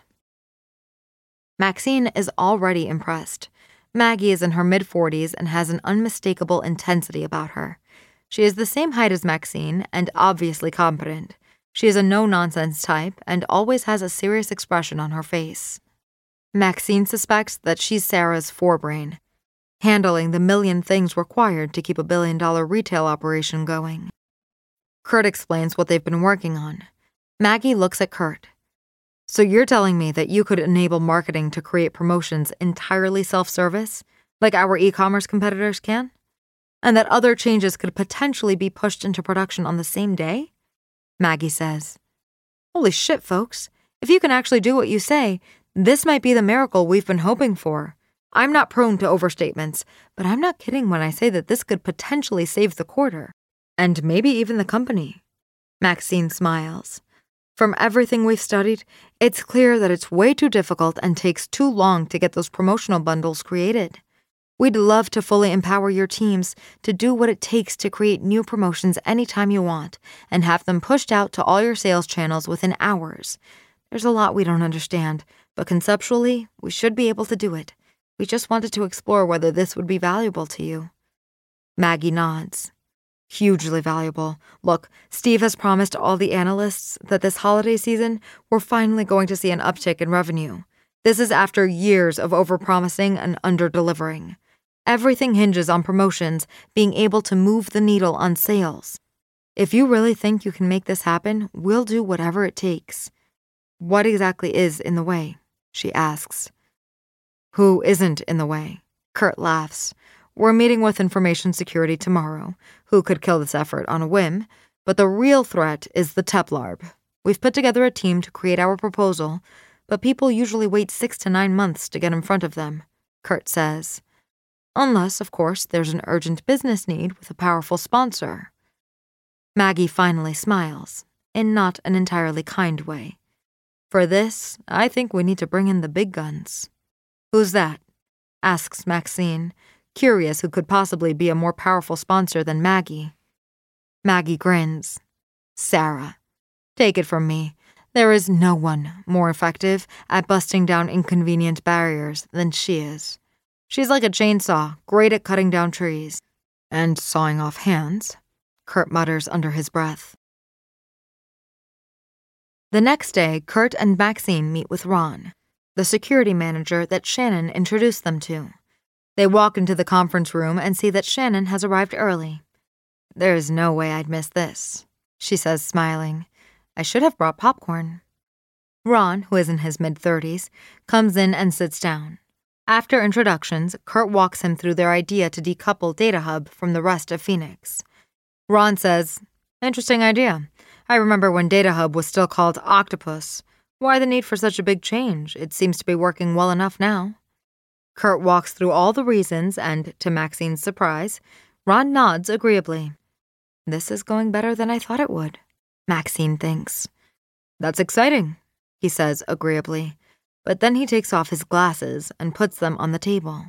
Maxine is already impressed. Maggie is in her mid-forties and has an unmistakable intensity about her. She is the same height as Maxine and obviously competent. She is a no-nonsense type and always has a serious expression on her face. Maxine suspects that she's Sarah's forebrain, handling the million things required to keep a billion-dollar retail operation going. Kurt explains what they've been working on. Maggie looks at Kurt. So you're telling me that you could enable marketing to create promotions entirely self-service, like our e-commerce competitors can? And that other changes could potentially be pushed into production on the same day? Maggie says, holy shit, folks. If you can actually do what you say, this might be the miracle we've been hoping for. I'm not prone to overstatements, but I'm not kidding when I say that this could potentially save the quarter. And maybe even the company. Maxine smiles. From everything we've studied, it's clear that it's way too difficult and takes too long to get those promotional bundles created. We'd love to fully empower your teams to do what it takes to create new promotions anytime you want and have them pushed out to all your sales channels within hours. There's a lot we don't understand, but conceptually, we should be able to do it. We just wanted to explore whether this would be valuable to you. Maggie nods. Hugely valuable. Look, Steve has promised all the analysts that this holiday season, we're finally going to see an uptick in revenue. This is after years of overpromising and under-delivering. Everything hinges on promotions being able to move the needle on sales. If you really think you can make this happen, we'll do whatever it takes. What exactly is in the way? She asks. Who isn't in the way? Kurt laughs. We're meeting with information security tomorrow, who could kill this effort on a whim, but the real threat is the Teplarb. We've put together a team to create our proposal, but people usually wait six to nine months to get in front of them, Kurt says. Unless, of course, there's an urgent business need with a powerful sponsor. Maggie finally smiles, in not an entirely kind way. For this, I think we need to bring in the big guns. Who's that? Asks Maxine, curious who could possibly be a more powerful sponsor than Maggie. Maggie grins. Sarah. Take it from me. There is no one more effective at busting down inconvenient barriers than she is. She's like a chainsaw, great at cutting down trees. And sawing off hands, Kurt mutters under his breath. The next day, Kurt and Maxine meet with Ron, the security manager that Shannon introduced them to. They walk into the conference room and see that Shannon has arrived early. There's no way I'd miss this, she says, smiling. I should have brought popcorn. Ron, who is in his mid-thirties, comes in and sits down. After introductions, Kurt walks him through their idea to decouple DataHub from the rest of Phoenix. Ron says, Interesting idea. I remember when DataHub was still called Octopus. Why the need for such a big change? It seems to be working well enough now. Kurt walks through all the reasons and, to Maxine's surprise, Ron nods agreeably. This is going better than I thought it would, Maxine thinks. That's exciting, he says agreeably, but then he takes off his glasses and puts them on the table.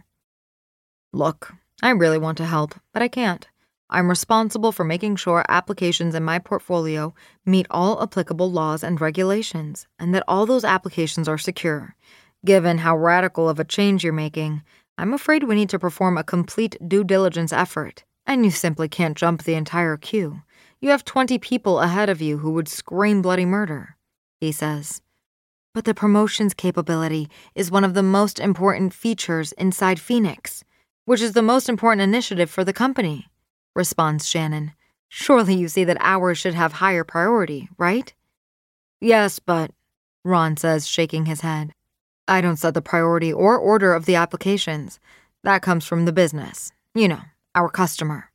Look, I really want to help, but I can't. I'm responsible for making sure applications in my portfolio meet all applicable laws and regulations, and that all those applications are secure. Given how radical of a change you're making, I'm afraid we need to perform a complete due diligence effort, and you simply can't jump the entire queue. You have twenty people ahead of you who would scream bloody murder, he says. But the promotions capability is one of the most important features inside Phoenix, which is the most important initiative for the company, responds Shannon. Surely you see that ours should have higher priority, right? Yes, but, Ron says, shaking his head. I don't set the priority or order of the applications. That comes from the business. You know, our customer.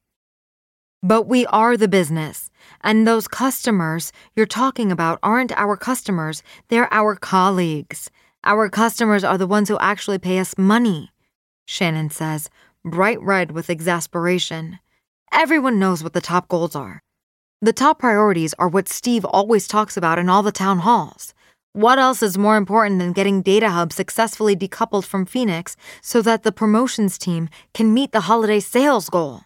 But we are the business, and those customers you're talking about aren't our customers, they're our colleagues. Our customers are the ones who actually pay us money, Shannon says, bright red with exasperation. Everyone knows what the top goals are. The top priorities are what Steve always talks about in all the town halls. What else is more important than getting DataHub successfully decoupled from Phoenix so that the promotions team can meet the holiday sales goal?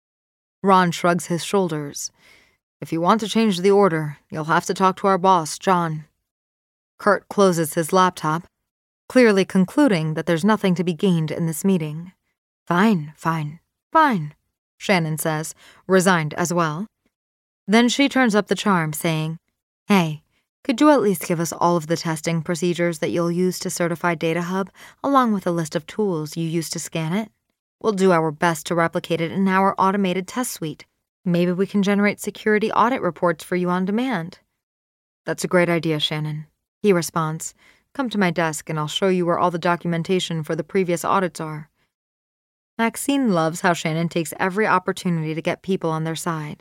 Ron shrugs his shoulders. If you want to change the order, you'll have to talk to our boss, John. Kurt closes his laptop, clearly concluding that there's nothing to be gained in this meeting. Fine, fine, fine, Shannon says, resigned as well. Then she turns up the charm, saying, Hey, could you at least give us all of the testing procedures that you'll use to certify DataHub, along with a list of tools you use to scan it? We'll do our best to replicate it in our automated test suite. Maybe we can generate security audit reports for you on demand. That's a great idea, Shannon, he responds. Come to my desk and I'll show you where all the documentation for the previous audits are. Maxine loves how Shannon takes every opportunity to get people on their side.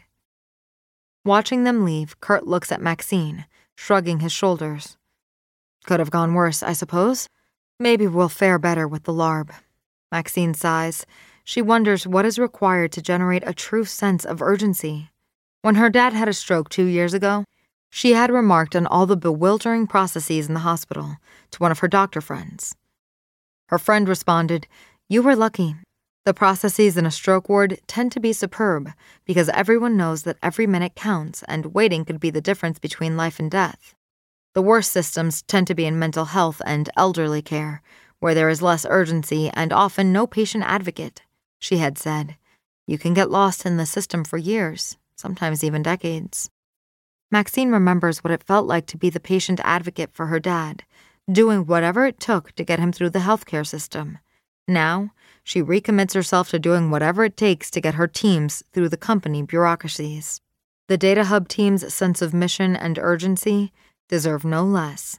Watching them leave, Kurt looks at Maxine, shrugging his shoulders. Could have gone worse, I suppose. Maybe we'll fare better with the L A R B. Maxine sighs. She wonders what is required to generate a true sense of urgency. When her dad had a stroke two years ago, she had remarked on all the bewildering processes in the hospital to one of her doctor friends. Her friend responded, You were lucky. The processes in a stroke ward tend to be superb because everyone knows that every minute counts and waiting could be the difference between life and death. The worst systems tend to be in mental health and elderly care, where there is less urgency and often no patient advocate, she had said. You can get lost in the system for years, sometimes even decades. Maxine remembers what it felt like to be the patient advocate for her dad, doing whatever it took to get him through the healthcare system. Now, she recommits herself to doing whatever it takes to get her teams through the company bureaucracies. The DataHub team's sense of mission and urgency deserve no less.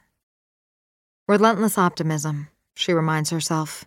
Relentless optimism, she reminds herself.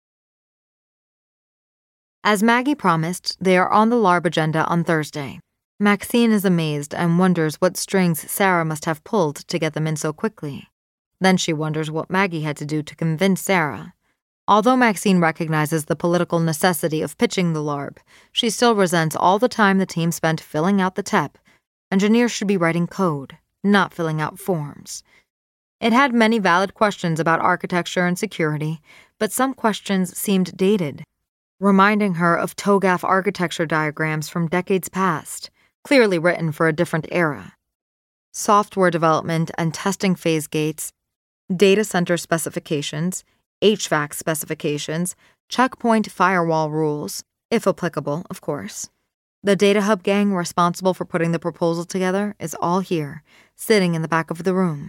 As Maggie promised, they are on the L A R B agenda on Thursday. Maxine is amazed and wonders what strings Sarah must have pulled to get them in so quickly. Then she wonders what Maggie had to do to convince Sarah. Although Maxine recognizes the political necessity of pitching the LARB, she still resents all the time the team spent filling out the T E P. Engineers should be writing code, not filling out forms. It had many valid questions about architecture and security, but some questions seemed dated, reminding her of TOGAF architecture diagrams from decades past, clearly written for a different era. Software development and testing phase gates, data center specifications, H V A C specifications, checkpoint firewall rules, if applicable, of course. The Data Hub gang responsible for putting the proposal together is all here, sitting in the back of the room.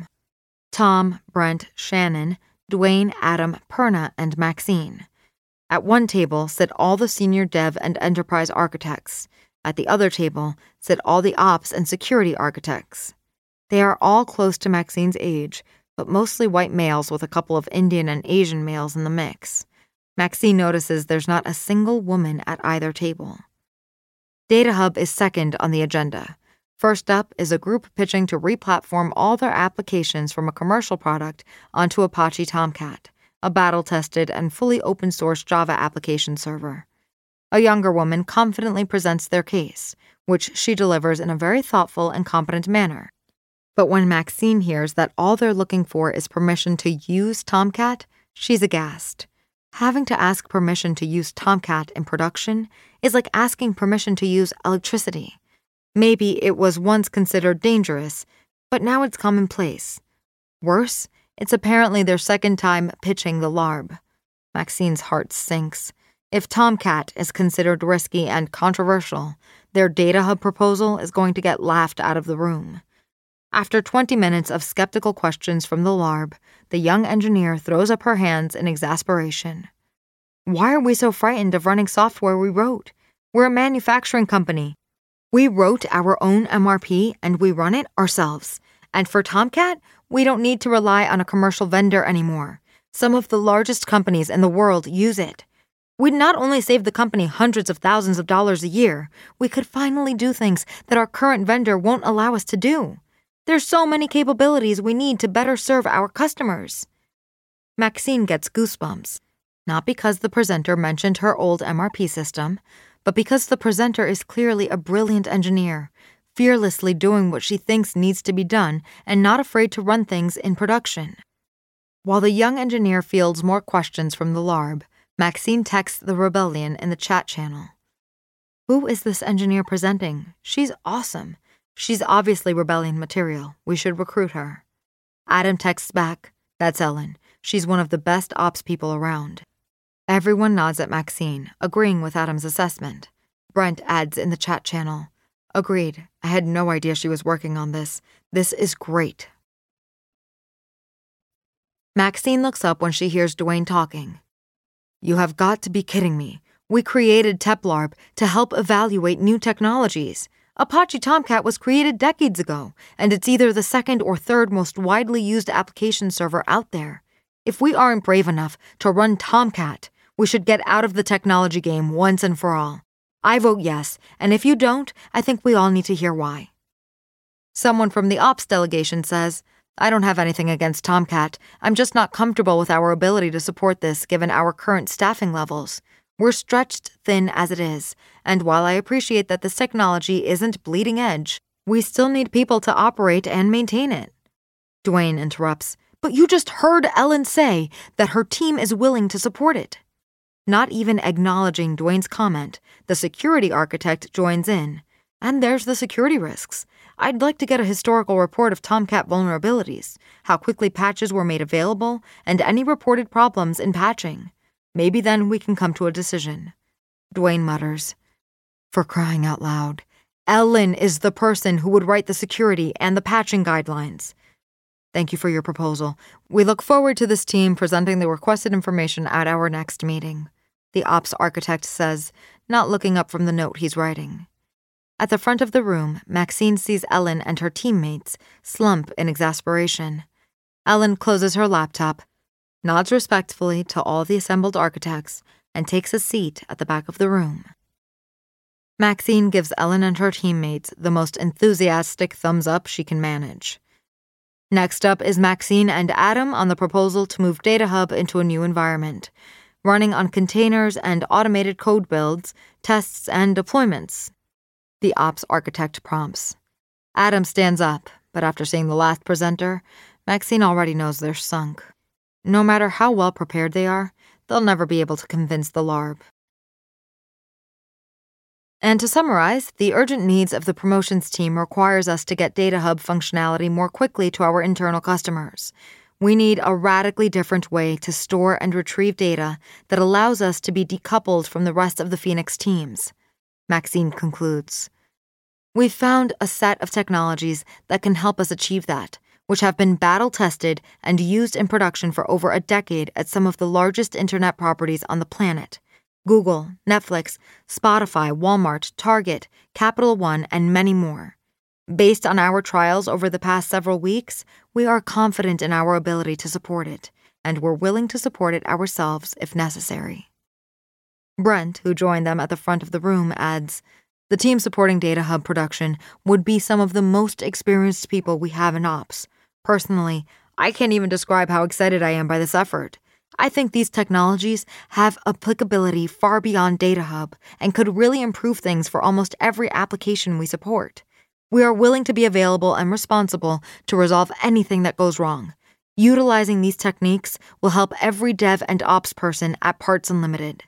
Tom, Brent, Shannon, Dwayne, Adam, Perna, and Maxine. At one table sit all the senior dev and enterprise architects. At the other table sit all the ops and security architects. They are all close to Maxine's age, but mostly white males with a couple of Indian and Asian males in the mix. Maxine notices there's not a single woman at either table. Data Hub is second on the agenda. First up is a group pitching to replatform all their applications from a commercial product onto Apache Tomcat, a battle-tested and fully open-source Java application server. A younger woman confidently presents their case, which she delivers in a very thoughtful and competent manner. But when Maxine hears that all they're looking for is permission to use Tomcat, she's aghast. Having to ask permission to use Tomcat in production is like asking permission to use electricity. Maybe it was once considered dangerous, but now it's commonplace. Worse, it's apparently their second time pitching the LARB. Maxine's heart sinks. If Tomcat is considered risky and controversial, their Data Hub proposal is going to get laughed out of the room. After twenty minutes of skeptical questions from the LARB, the young engineer throws up her hands in exasperation. Why are we so frightened of running software we wrote? We're a manufacturing company. We wrote our own M R P and we run it ourselves. And for Tomcat, we don't need to rely on a commercial vendor anymore. Some of the largest companies in the world use it. We'd not only save the company hundreds of thousands of dollars a year, we could finally do things that our current vendor won't allow us to do. There's so many capabilities we need to better serve our customers. Maxine gets goosebumps, not because the presenter mentioned her old M R P system, but because the presenter is clearly a brilliant engineer, fearlessly doing what she thinks needs to be done and not afraid to run things in production. While the young engineer fields more questions from the LARB, Maxine texts the Rebellion in the chat channel. Who is this engineer presenting? She's awesome. She's obviously Rebellion material. We should recruit her. Adam texts back, that's Ellen. She's one of the best ops people around. Everyone nods at Maxine, agreeing with Adam's assessment. Brent adds in the chat channel, agreed. I had no idea she was working on this. This is great. Maxine looks up when she hears Dwayne talking. You have got to be kidding me. We created TEPLARB to help evaluate new technologies. Apache Tomcat was created decades ago, and it's either the second or third most widely used application server out there. If we aren't brave enough to run Tomcat, we should get out of the technology game once and for all. I vote yes, and if you don't, I think we all need to hear why. Someone from the ops delegation says, I don't have anything against Tomcat. I'm just not comfortable with our ability to support this given our current staffing levels. We're stretched thin as it is, and while I appreciate that this technology isn't bleeding edge, we still need people to operate and maintain it. Dwayne interrupts, but you just heard Ellen say that her team is willing to support it. Not even acknowledging Dwayne's comment, the security architect joins in. And there's the security risks. I'd like to get a historical report of Tomcat vulnerabilities, how quickly patches were made available, and any reported problems in patching. Maybe then we can come to a decision. Dwayne mutters, for crying out loud, Ellen is the person who would write the security and the patching guidelines. Thank you for your proposal. We look forward to this team presenting the requested information at our next meeting, the ops architect says, not looking up from the note he's writing. At the front of the room, Maxine sees Ellen and her teammates slump in exasperation. Ellen closes her laptop, nods respectfully to all the assembled architects, and takes a seat at the back of the room. Maxine gives Ellen and her teammates the most enthusiastic thumbs up she can manage. Next up is Maxine and Adam on the proposal to move DataHub into a new environment, running on containers and automated code builds, tests, and deployments. The ops architect prompts. Adam stands up, but after seeing the last presenter, Maxine already knows they're sunk. No matter how well prepared they are, they'll never be able to convince the LARB. And to summarize, the urgent needs of the promotions team requires us to get DataHub functionality more quickly to our internal customers. We need a radically different way to store and retrieve data that allows us to be decoupled from the rest of the Phoenix teams. Maxine concludes. We've found a set of technologies that can help us achieve that, which have been battle-tested and used in production for over a decade at some of the largest internet properties on the planet. Google, Netflix, Spotify, Walmart, Target, Capital One, and many more. Based on our trials over the past several weeks, we are confident in our ability to support it, and we're willing to support it ourselves if necessary. Brent, who joined them at the front of the room, adds, the team supporting DataHub production would be some of the most experienced people we have in ops. Personally, I can't even describe how excited I am by this effort. I think these technologies have applicability far beyond DataHub and could really improve things for almost every application we support. We are willing to be available and responsible to resolve anything that goes wrong. Utilizing these techniques will help every dev and ops person at Parts Unlimited.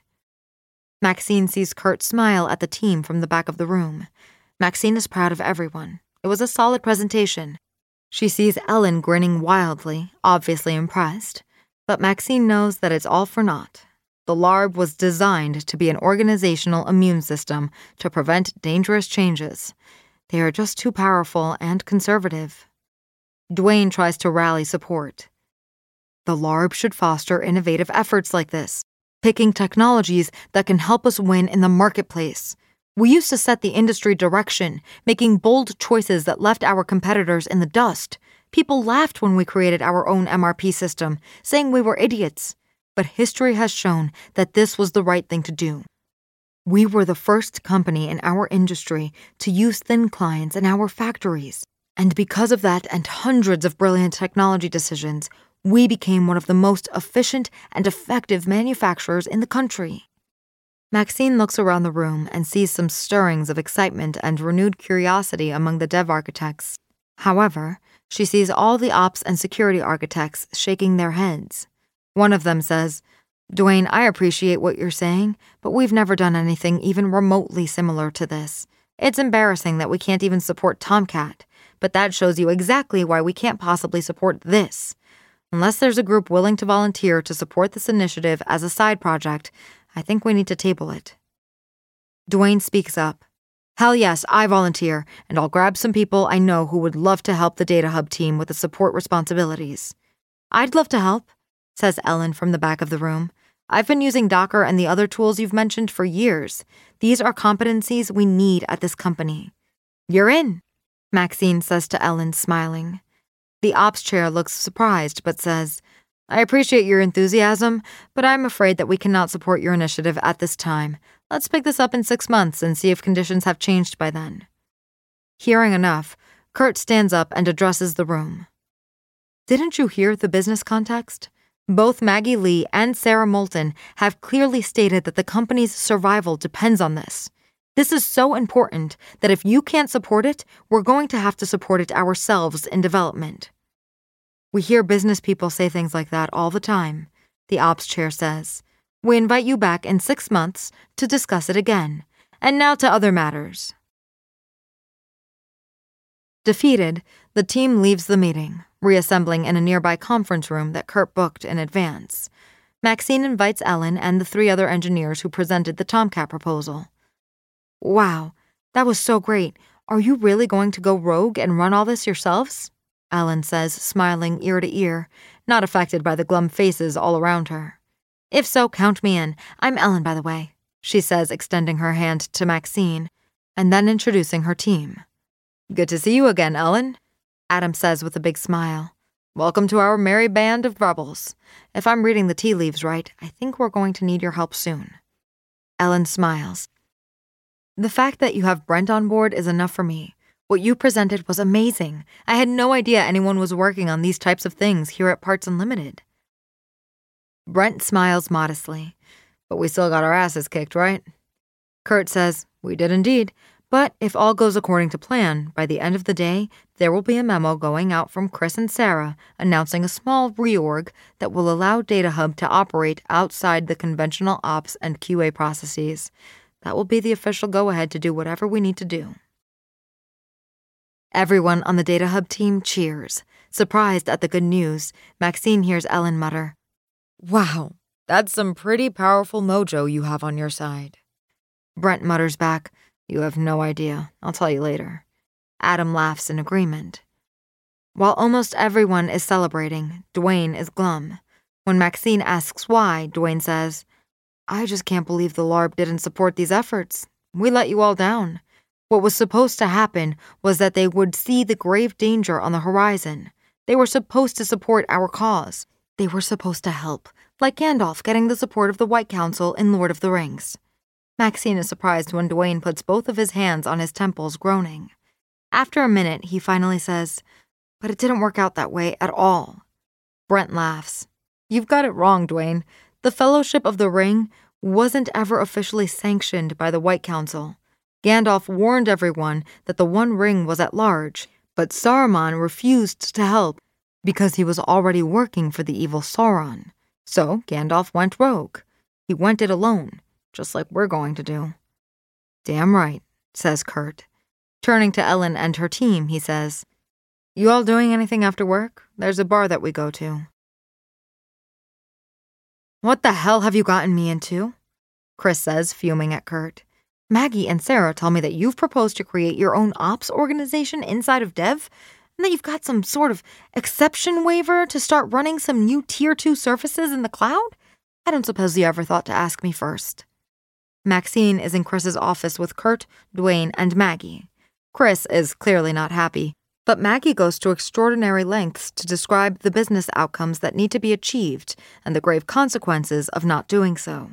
Maxine sees Kurt smile at the team from the back of the room. Maxine is proud of everyone. It was a solid presentation. She sees Ellen grinning wildly, obviously impressed. But Maxine knows that it's all for naught. The LARB was designed to be an organizational immune system to prevent dangerous changes. They are just too powerful and conservative. Dwayne tries to rally support. The LARB should foster innovative efforts like this, picking technologies that can help us win in the marketplace. We used to set the industry direction, making bold choices that left our competitors in the dust. People laughed when we created our own M R P system, saying we were idiots. But history has shown that this was the right thing to do. We were the first company in our industry to use thin clients in our factories. And because of that and hundreds of brilliant technology decisions, we became one of the most efficient and effective manufacturers in the country. Maxine looks around the room and sees some stirrings of excitement and renewed curiosity among the dev architects. However, she sees all the ops and security architects shaking their heads. One of them says, Dwayne, I appreciate what you're saying, but we've never done anything even remotely similar to this. It's embarrassing that we can't even support Tomcat, but that shows you exactly why we can't possibly support this. Unless there's a group willing to volunteer to support this initiative as a side project, I think we need to table it. Dwayne speaks up. Hell yes, I volunteer, and I'll grab some people I know who would love to help the DataHub team with the support responsibilities. I'd love to help, says Ellen from the back of the room. I've been using Docker and the other tools you've mentioned for years. These are competencies we need at this company. You're in, Maxine says to Ellen, smiling. The ops chair looks surprised but says, I appreciate your enthusiasm, but I'm afraid that we cannot support your initiative at this time. Let's pick this up in six months and see if conditions have changed by then. Hearing enough, Kurt stands up and addresses the room. Didn't you hear the business context? Both Maggie Lee and Sarah Moulton have clearly stated that the company's survival depends on this. This is so important that if you can't support it, we're going to have to support it ourselves in development. We hear business people say things like that all the time, the ops chair says. We invite you back in six months to discuss it again. And now to other matters. Defeated, the team leaves the meeting, reassembling in a nearby conference room that Kurt booked in advance. Maxine invites Ellen and the three other engineers who presented the Tomcat proposal. Wow, that was so great. Are you really going to go rogue and run all this yourselves? Ellen says, smiling ear to ear, not affected by the glum faces all around her. If so, count me in. I'm Ellen, by the way, she says, extending her hand to Maxine, and then introducing her team. Good to see you again, Ellen, Adam says with a big smile. Welcome to our merry band of rebels. If I'm reading the tea leaves right, I think we're going to need your help soon. Ellen smiles. The fact that you have Brent on board is enough for me. What you presented was amazing. I had no idea anyone was working on these types of things here at Parts Unlimited. Brent smiles modestly. But we still got our asses kicked, right? Kurt says, we did indeed. But if all goes according to plan, by the end of the day, there will be a memo going out from Chris and Sarah announcing a small reorg that will allow DataHub to operate outside the conventional ops and Q A processes. That will be the official go-ahead to do whatever we need to do. Everyone on the DataHub team cheers. Surprised at the good news, Maxine hears Ellen mutter, "Wow, that's some pretty powerful mojo you have on your side." Brent mutters back, "You have no idea. I'll tell you later." Adam laughs in agreement. While almost everyone is celebrating, Dwayne is glum. When Maxine asks why, Dwayne says, "I just can't believe the L A R B didn't support these efforts. We let you all down. What was supposed to happen was that they would see the grave danger on the horizon. They were supposed to support our cause. They were supposed to help, like Gandalf getting the support of the White Council in Lord of the Rings." Maxine is surprised when Dwayne puts both of his hands on his temples, groaning. After a minute, he finally says, "But it didn't work out that way at all." Brent laughs. "You've got it wrong, Dwayne. The Fellowship of the Ring wasn't ever officially sanctioned by the White Council. Gandalf warned everyone that the One Ring was at large, but Saruman refused to help because he was already working for the evil Sauron. So Gandalf went rogue. He went it alone, just like we're going to do." "Damn right," says Kurt. Turning to Ellen and her team, he says, "You all doing anything after work? There's a bar that we go to." "What the hell have you gotten me into?" Chris says, fuming at Kurt. "Maggie and Sarah tell me that you've proposed to create your own ops organization inside of Dev, and that you've got some sort of exception waiver to start running some new Tier two surfaces in the cloud? I don't suppose you ever thought to ask me first." Maxine is in Chris's office with Kurt, Dwayne, and Maggie. Chris is clearly not happy, but Maggie goes to extraordinary lengths to describe the business outcomes that need to be achieved and the grave consequences of not doing so.